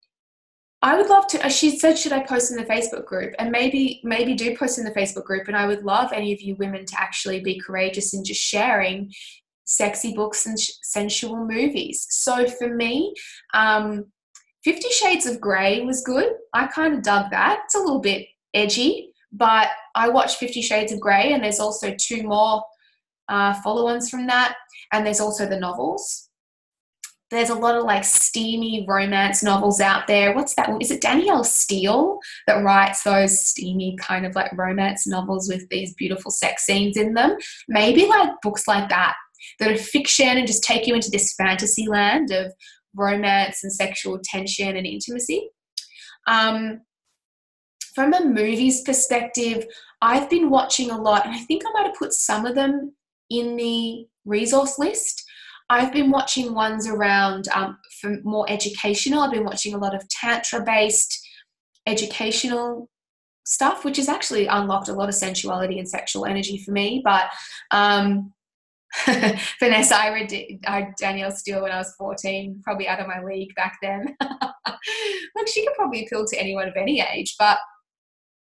I would love to, she said, should I post in the Facebook group? And maybe, maybe do post in the Facebook group. And I would love any of you women to actually be courageous in just sharing sexy books and sensual movies. So for me, um, Fifty Shades of Grey was good. I kind of dug that. It's a little bit edgy, but I watched Fifty Shades of Grey, and there's also two more uh, follow-ons from that. And there's also the novels. There's a lot of like steamy romance novels out there. What's that? Is it Danielle Steele that writes those steamy kind of like romance novels with these beautiful sex scenes in them? Maybe like books like that, that are fiction and just take you into this fantasy land of romance and sexual tension and intimacy. Um, from a movies perspective, I've been watching a lot, and I think I might have put some of them in the resource list. I've been watching ones around um, for more educational. I've been watching a lot of tantra-based educational stuff, which has actually unlocked a lot of sensuality and sexual energy for me. But um, Vanessa, I read uh, Danielle Steele when I was fourteen, probably out of my league back then. Look, she could probably appeal to anyone of any age, but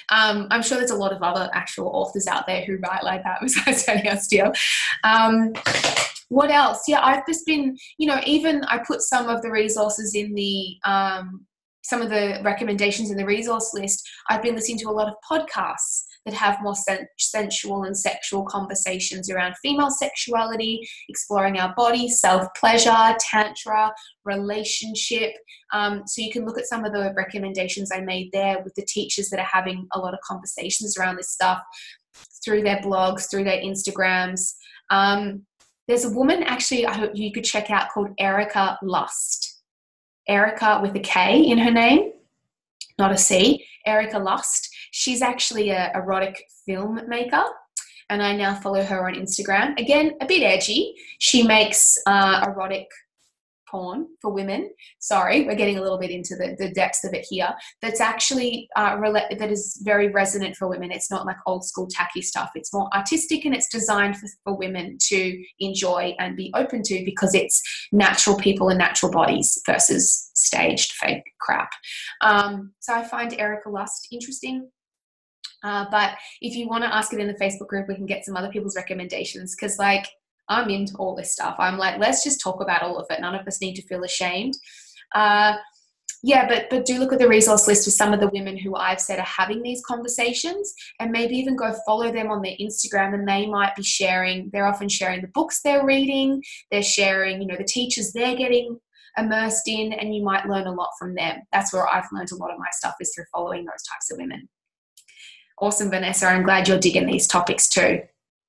Um, I'm sure there's a lot of other actual authors out there who write like that besides Tanya Steele. Um, what else? Yeah, I've just been, you know, even I put some of the resources in the, um, some of the recommendations in the resource list. I've been listening to a lot of podcasts that have more sen- sensual and sexual conversations around female sexuality, exploring our body, self-pleasure, tantra, relationship. Um, so you can look at some of the recommendations I made there with the teachers that are having a lot of conversations around this stuff through their blogs, through their Instagrams. Um, there's a woman actually I hope you could check out called Erica Lust. Erica with a K in her name, not a C. Erica Lust. She's actually a erotic filmmaker, and I now follow her on Instagram. Again, a bit edgy. She makes uh, erotic porn for women. Sorry, we're getting a little bit into the, the depths of it here. That's actually uh, rela- that is very resonant for women. It's not like old school tacky stuff. It's more artistic, and it's designed for, for women to enjoy and be open to because it's natural people and natural bodies versus staged fake crap. Um, so I find Erica Lust interesting. Uh, but if you want to ask it in the Facebook group, we can get some other people's recommendations because, like, I'm into all this stuff. I'm like, let's just talk about all of it. None of us need to feel ashamed. Uh, yeah, but but do look at the resource list with some of the women who I've said are having these conversations, and maybe even go follow them on their Instagram, and they might be sharing, they're often sharing the books they're reading, they're sharing, you know, the teachers they're getting immersed in, and you might learn a lot from them. That's where I've learned a lot of my stuff, is through following those types of women. Awesome, Vanessa. I'm glad you're digging these topics too.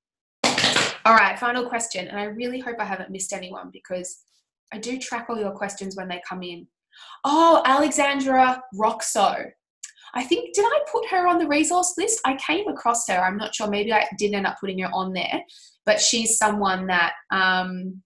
All right, final question. And I really hope I haven't missed anyone because I do track all your questions when they come in. Oh, Alexandra Roxo. I think, did I put her on the resource list? I came across her. I'm not sure. Maybe I did end up putting her on there. But she's someone that um,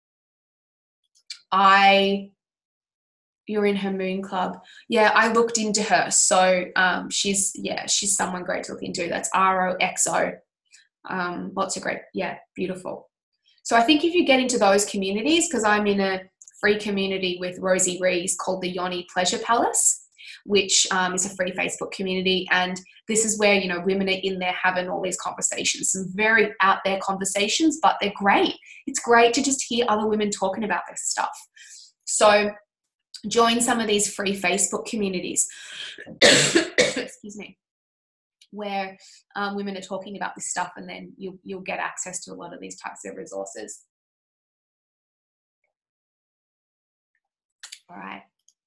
I... You're in her moon club. Yeah, I looked into her. So um, she's, yeah, she's someone great to look into. That's R O X O. Um, lots of great, yeah, beautiful. So I think if you get into those communities, because I'm in a free community with Rosie Rees called the Yoni Pleasure Palace, which um, is a free Facebook community. And this is where, you know, women are in there having all these conversations, some very out there conversations, but they're great. It's great to just hear other women talking about this stuff. So join some of these free Facebook communities, excuse me, where um, women are talking about this stuff, and then you'll, you'll get access to a lot of these types of resources. All right.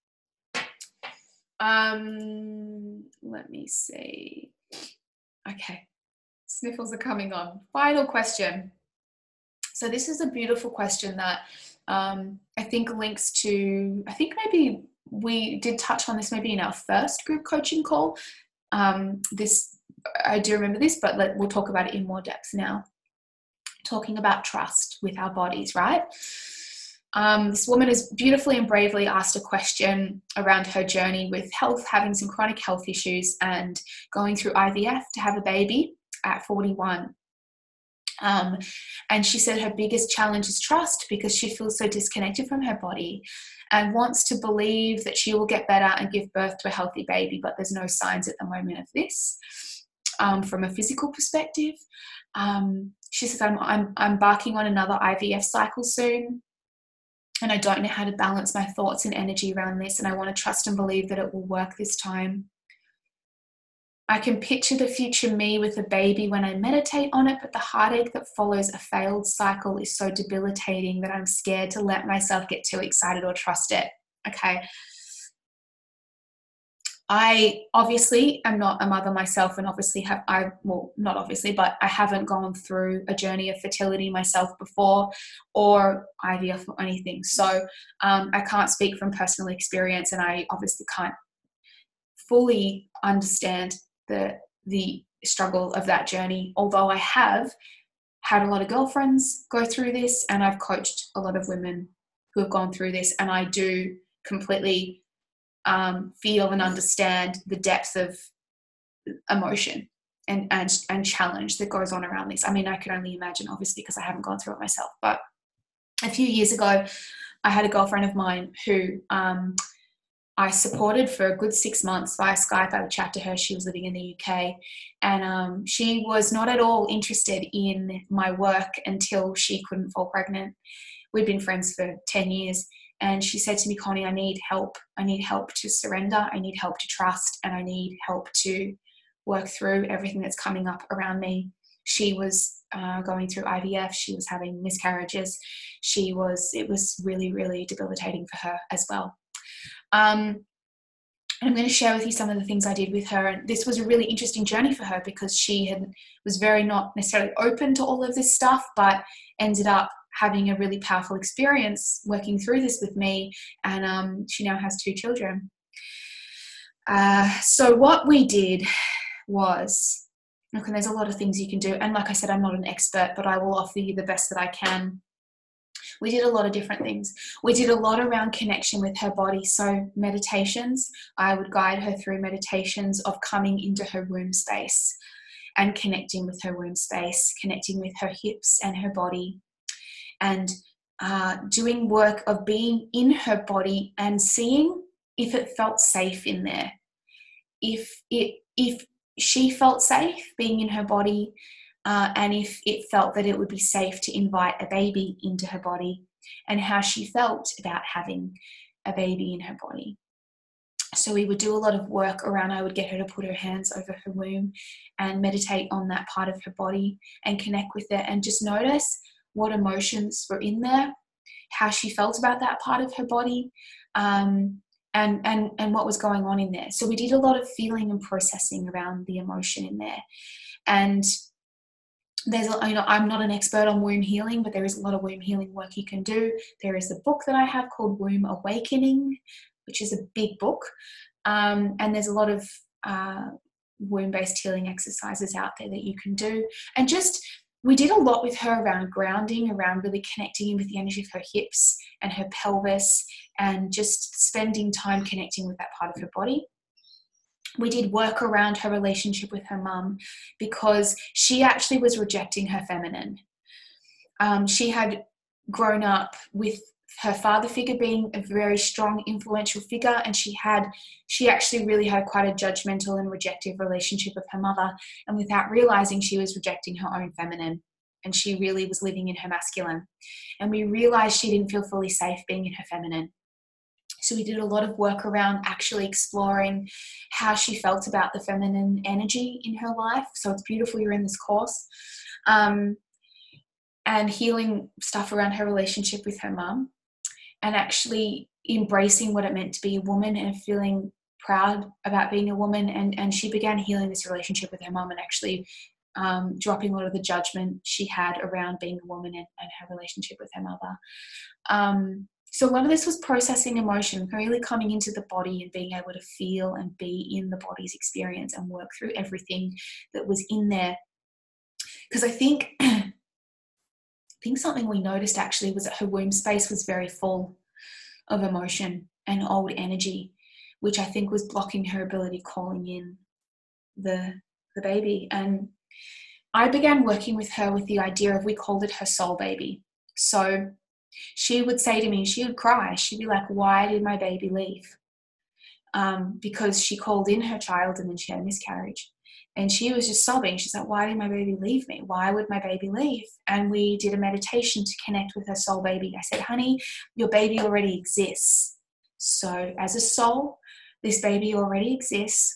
Um, let me see. Okay. Sniffles are coming on. Final question. So this is a beautiful question that um, I think links to, I think maybe we did touch on this maybe in our first group coaching call. Um, this, I do remember this, but let, we'll talk about it in more depth now. Talking about trust with our bodies, right? Um, this woman has beautifully and bravely asked a question around her journey with health, having some chronic health issues and going through I V F to have a baby at forty-one. Um, and she said her biggest challenge is trust, because she feels so disconnected from her body and wants to believe that she will get better and give birth to a healthy baby, but there's no signs at the moment of this um, from a physical perspective. Um, she says, I'm, I'm, I'm embarking on another I V F cycle soon, and I don't know how to balance my thoughts and energy around this, and I want to trust and believe that it will work this time. I can picture the future me with a baby when I meditate on it, but the heartache that follows a failed cycle is so debilitating that I'm scared to let myself get too excited or trust it. Okay. I obviously am not a mother myself, and obviously have, I, well, not obviously, but I haven't gone through a journey of fertility myself before, or I V F or anything. So um, I can't speak from personal experience, and I obviously can't fully understand the the struggle of that journey, although I have had a lot of girlfriends go through this, and I've coached a lot of women who have gone through this, and I do completely um, feel and understand the depth of emotion and, and and challenge that goes on around this. I mean, I can only imagine, obviously, because I haven't gone through it myself. But a few years ago, I had a girlfriend of mine who um, I supported for a good six months via Skype. I would chat to her. She was living in the U K, and um, she was not at all interested in my work until she couldn't fall pregnant. We'd been friends for ten years, and she said to me, Connie, I need help. I need help to surrender. I need help to trust, and I need help to work through everything that's coming up around me. She was uh, going through I V F. She was having miscarriages. She was, it was really, really debilitating for her as well. Um, I'm going to share with you some of the things I did with her. And this was a really interesting journey for her because she had was very not necessarily open to all of this stuff, but ended up having a really powerful experience working through this with me. And um, she now has two children. Uh, so what we did was, okay, there's a lot of things you can do. And like I said, I'm not an expert, but I will offer you the best that I can. We did a lot of different things. We did a lot around connection with her body. So meditations, I would guide her through meditations of coming into her womb space and connecting with her womb space, connecting with her hips and her body, and uh, doing work of being in her body and seeing if it felt safe in there. If it, if she felt safe being in her body, Uh, and if it felt that it would be safe to invite a baby into her body, and how she felt about having a baby in her body. So we would do a lot of work around, I would get her to put her hands over her womb and meditate on that part of her body and connect with it and just notice what emotions were in there, how she felt about that part of her body, um, and, and, and what was going on in there. So we did a lot of feeling and processing around the emotion in there. And there's, you know, I'm not an expert on womb healing, but there is a lot of womb healing work you can do. There is a book that I have called Womb Awakening, which is a big book. Um, and there's a lot of uh, womb-based healing exercises out there that you can do. And just, we did a lot with her around grounding, around really connecting in with the energy of her hips and her pelvis, and just spending time connecting with that part of her body. We did work around her relationship with her mum because she actually was rejecting her feminine. Um, she had grown up with her father figure being a very strong, influential figure, and she had, she actually really had quite a judgmental and rejective relationship with her mother, and without realizing she was rejecting her own feminine, and she really was living in her masculine. And we realized she didn't feel fully safe being in her feminine. So we did a lot of work around actually exploring how she felt about the feminine energy in her life. So it's beautiful you're in this course. Um, and healing stuff around her relationship with her mum, and actually embracing what it meant to be a woman and feeling proud about being a woman. And, and she began healing this relationship with her mum and actually um, dropping a lot of the judgment she had around being a woman and, and her relationship with her mother. Um, So a lot of this was processing emotion, really coming into the body and being able to feel and be in the body's experience and work through everything that was in there. Because I think, I think something we noticed actually was that her womb space was very full of emotion and old energy, which I think was blocking her ability calling in the, the baby. And I began working with her with the idea of, we called it her soul baby. So she would say to me, she would cry. She'd be like, why did my baby leave? Um, because she called in her child and then she had a miscarriage. And she was just sobbing. She's like, why did my baby leave me? Why would my baby leave? And we did a meditation to connect with her soul baby. I said, honey, your baby already exists. So as a soul, this baby already exists.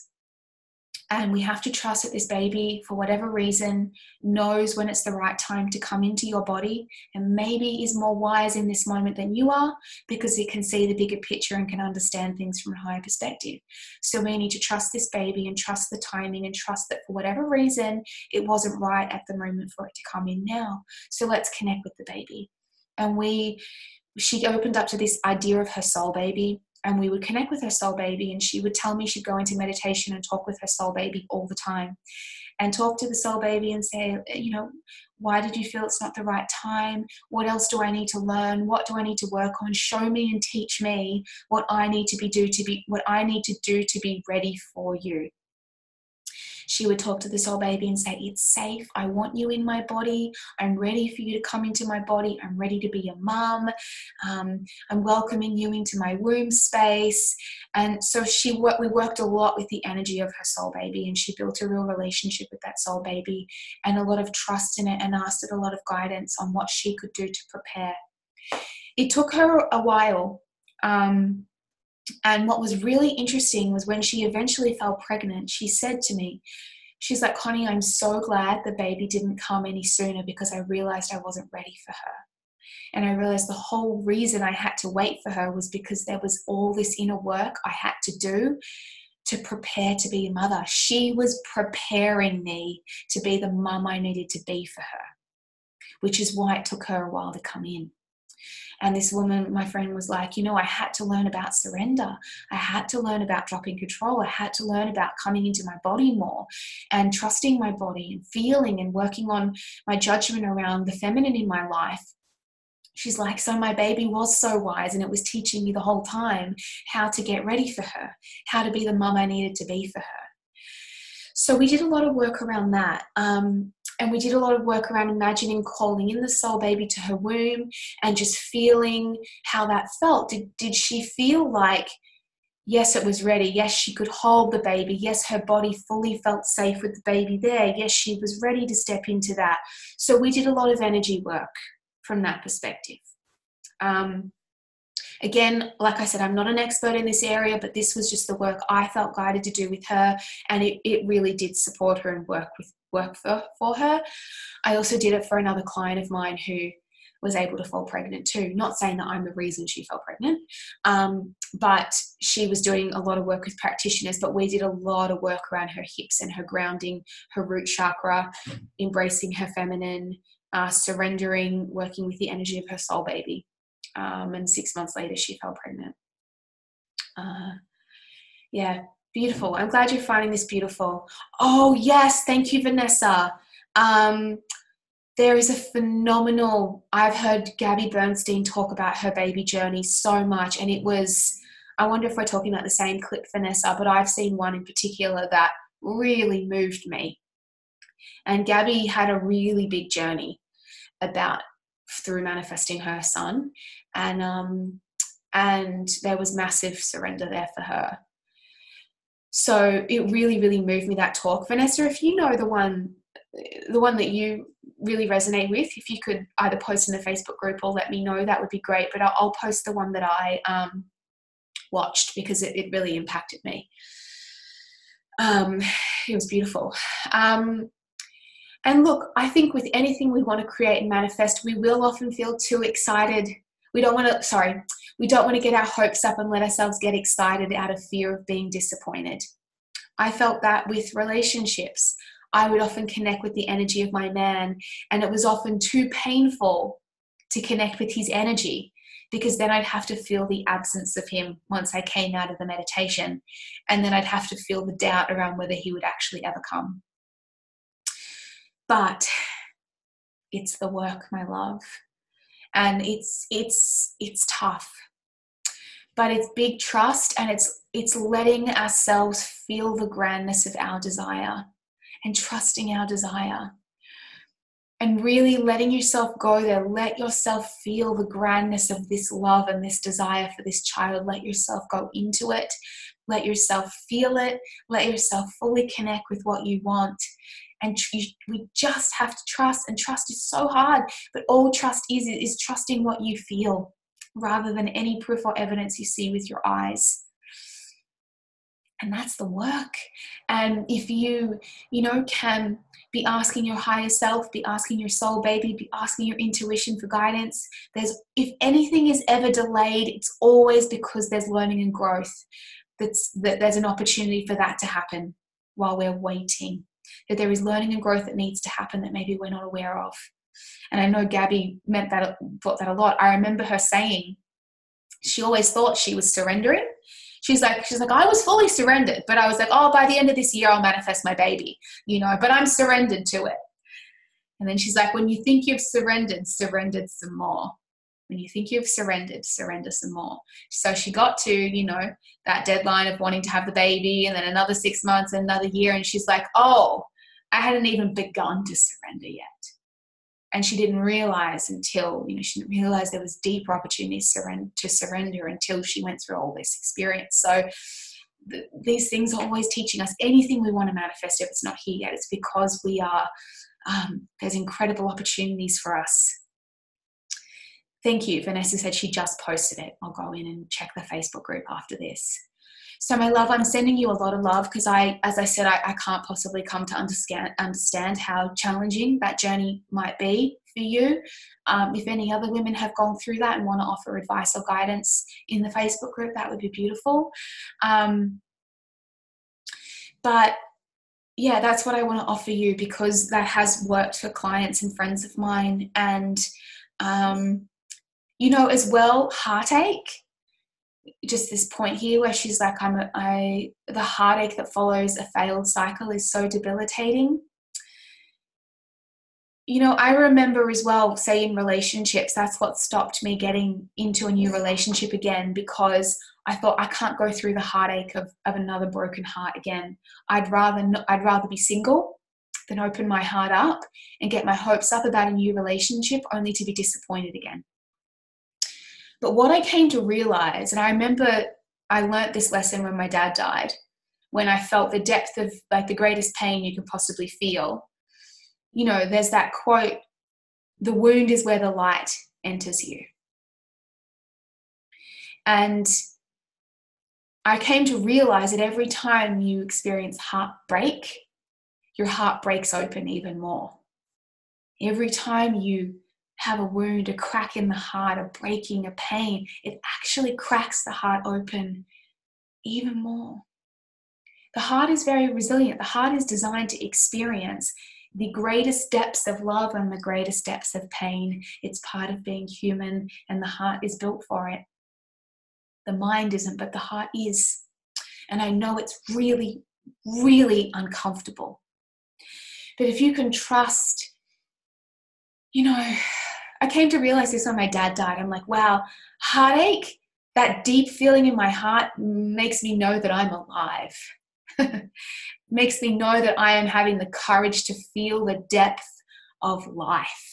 And we have to trust that this baby, for whatever reason, knows when it's the right time to come into your body, and maybe is more wise in this moment than you are, because it can see the bigger picture and can understand things from a higher perspective. So we need to trust this baby and trust the timing and trust that for whatever reason, it wasn't right at the moment for it to come in now. So let's connect with the baby. And we, she opened up to this idea of her soul baby. And we would connect with her soul baby, and she would tell me she'd go into meditation and talk with her soul baby all the time, and talk to the soul baby and say, you know, why did you feel it's not the right time? What else do I need to learn? What do I need to work on? Show me and teach me what I need to be do to be what I need to do to be ready for you. She would talk to the soul baby and say, it's safe. I want you in my body. I'm ready for you to come into my body. I'm ready to be your mum. Um, I'm welcoming you into my womb space. And so she worked, we worked a lot with the energy of her soul baby, and she built a real relationship with that soul baby and a lot of trust in it, and asked it a lot of guidance on what she could do to prepare. It took her a while. Um, and what was really interesting was when she eventually fell pregnant, she said to me, she's like, Connie, I'm so glad the baby didn't come any sooner, because I realized I wasn't ready for her. And I realized the whole reason I had to wait for her was because there was all this inner work I had to do to prepare to be a mother. She was preparing me to be the mum I needed to be for her, which is why it took her a while to come in. And this woman, my friend, was like, you know, I had to learn about surrender. I had to learn about dropping control. I had to learn about coming into my body more and trusting my body and feeling and working on my judgment around the feminine in my life. She's like, so my baby was so wise, and it was teaching me the whole time how to get ready for her, how to be the mum I needed to be for her. So we did a lot of work around that. Um, And we did a lot of work around imagining calling in the soul baby to her womb and just feeling how that felt. Did, did she feel like, yes, it was ready. Yes, she could hold the baby. Yes, her body fully felt safe with the baby there. Yes, she was ready to step into that. So we did a lot of energy work from that perspective. Um, Again, like I said, I'm not an expert in this area, but this was just the work I felt guided to do with her, and it, it really did support her and work with work for, for her. I also did it for another client of mine who was able to fall pregnant too. Not saying that I'm the reason she fell pregnant, um, but she was doing a lot of work with practitioners, but we did a lot of work around her hips and her grounding, her root chakra, embracing her feminine, uh, surrendering, working with the energy of her soul baby. Um, and six months later, she fell pregnant. Uh, yeah, beautiful. I'm glad you're finding this beautiful. Oh, yes. Thank you, Vanessa. Um, there is a phenomenal, I've heard Gabby Bernstein talk about her baby journey so much. And it was, I wonder if we're talking about the same clip, Vanessa, but I've seen one in particular that really moved me. And Gabby had a really big journey about through manifesting her son, and um and there was massive surrender there for her. So it really really moved me, that talk. Vanessa, if you know the one the one that you really resonate with, if you could either post in the Facebook group or let me know, that would be great. But I'll, I'll post the one that I um watched, because it, it really impacted me. Um it was beautiful. um And look, I think with anything we want to create and manifest, we will often feel too excited. We don't want to, sorry, we don't want to get our hopes up and let ourselves get excited out of fear of being disappointed. I felt that with relationships. I would often connect with the energy of my man, and it was often too painful to connect with his energy, because then I'd have to feel the absence of him once I came out of the meditation, and then I'd have to feel the doubt around whether he would actually ever come. But it's the work, my love. And it's it's it's tough. But it's big trust, and it's it's letting ourselves feel the grandness of our desire and trusting our desire. And really letting yourself go there. Let yourself feel the grandness of this love and this desire for this child. Let yourself go into it. Let yourself feel it. Let yourself fully connect with what you want. And we just have to trust, and trust is so hard, but all trust is, is trusting what you feel rather than any proof or evidence you see with your eyes. And that's the work. And if you, you know, can be asking your higher self, be asking your soul baby, be asking your intuition for guidance, there's, if anything is ever delayed, it's always because there's learning and growth. That's, that there's an opportunity for that to happen while we're waiting. That there is learning and growth that needs to happen that maybe we're not aware of. And I know Gabby meant that, thought that a lot. I remember her saying she always thought she was surrendering. She's like, she's like, I was fully surrendered, but I was like, oh, by the end of this year, I'll manifest my baby, you know, but I'm surrendered to it. And then she's like, when you think you've surrendered, surrendered some more. When you think you've surrendered, surrender some more. So she got to, you know, that deadline of wanting to have the baby, and then another six months, another year. And she's like, oh, I hadn't even begun to surrender yet. And she didn't realize until, you know, she didn't realize there was deeper opportunities to surrender until she went through all this experience. So th- these things are always teaching us anything we want to manifest. If it's not here yet, it's because we are, um, there's incredible opportunities for us. Thank you. Vanessa said she just posted it. I'll go in and check the Facebook group after this. So my love, I'm sending you a lot of love because I, as I said, I, I can't possibly come to understand, understand how challenging that journey might be for you. Um, if any other women have gone through that and want to offer advice or guidance in the Facebook group, that would be beautiful. Um, but yeah, that's what I want to offer you, because that has worked for clients and friends of mine. And, um, you know, as well, heartache, just this point here where she's like, I'm a, I, the heartache that follows a failed cycle is so debilitating. You know, I remember as well, say in relationships, that's what stopped me getting into a new relationship again, because I thought I can't go through the heartache of, of another broken heart again. I'd rather, I'd rather be single than open my heart up and get my hopes up about a new relationship only to be disappointed again. But what I came to realize, and I remember I learnt this lesson when my dad died, when I felt the depth of like the greatest pain you could possibly feel. You know, there's that quote, the wound is where the light enters you. And I came to realize that every time you experience heartbreak, your heart breaks open even more. Every time you have a wound, a crack in the heart, a breaking, a pain, it actually cracks the heart open even more. The heart is very resilient. The heart is designed to experience the greatest depths of love and the greatest depths of pain. It's part of being human, and the heart is built for it. The mind isn't, but the heart is. And I know it's really, really uncomfortable. But if you can trust, you know, I came to realize this when my dad died. I'm like, wow, heartache, that deep feeling in my heart makes me know that I'm alive. Makes me know that I am having the courage to feel the depth of life.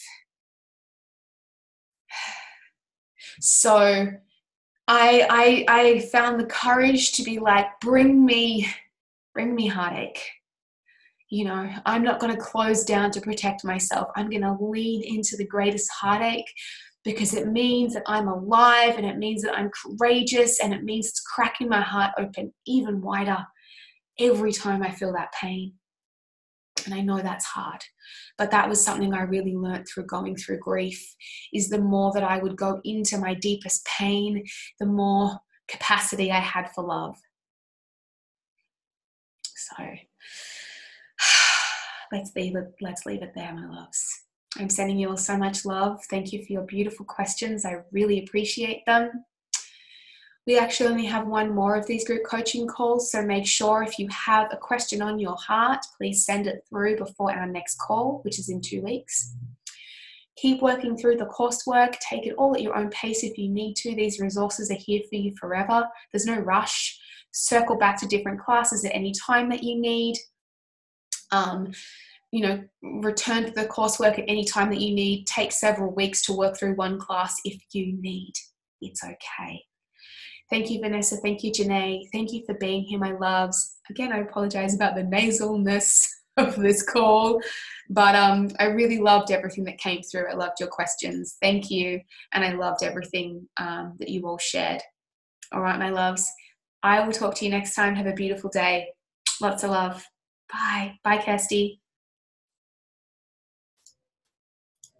So I, I, I found the courage to be like, bring me, bring me heartache. You know, I'm not going to close down to protect myself. I'm going to lean into the greatest heartache, because it means that I'm alive, and it means that I'm courageous, and it means it's cracking my heart open even wider every time I feel that pain. And I know that's hard, but that was something I really learned through going through grief, is the more that I would go into my deepest pain, the more capacity I had for love. So let's leave it, let's leave it there, my loves. I'm sending you all so much love. Thank you for your beautiful questions. I really appreciate them. We actually only have one more of these group coaching calls, so make sure if you have a question on your heart, please send it through before our next call, which is in two weeks. Keep working through the coursework. Take it all at your own pace if you need to. These resources are here for you forever. There's no rush. Circle back to different classes at any time that you need. Um, you know, return to the coursework at any time that you need. Take several weeks to work through one class if you need. It's okay. Thank you, Vanessa. Thank you, Janae. Thank you for being here, my loves. Again, I apologize about the nasalness of this call, but um, I really loved everything that came through. I loved your questions. Thank you. And I loved everything um, that you all shared. All right, my loves. I will talk to you next time. Have a beautiful day. Lots of love. Bye. Bye, Kirsty.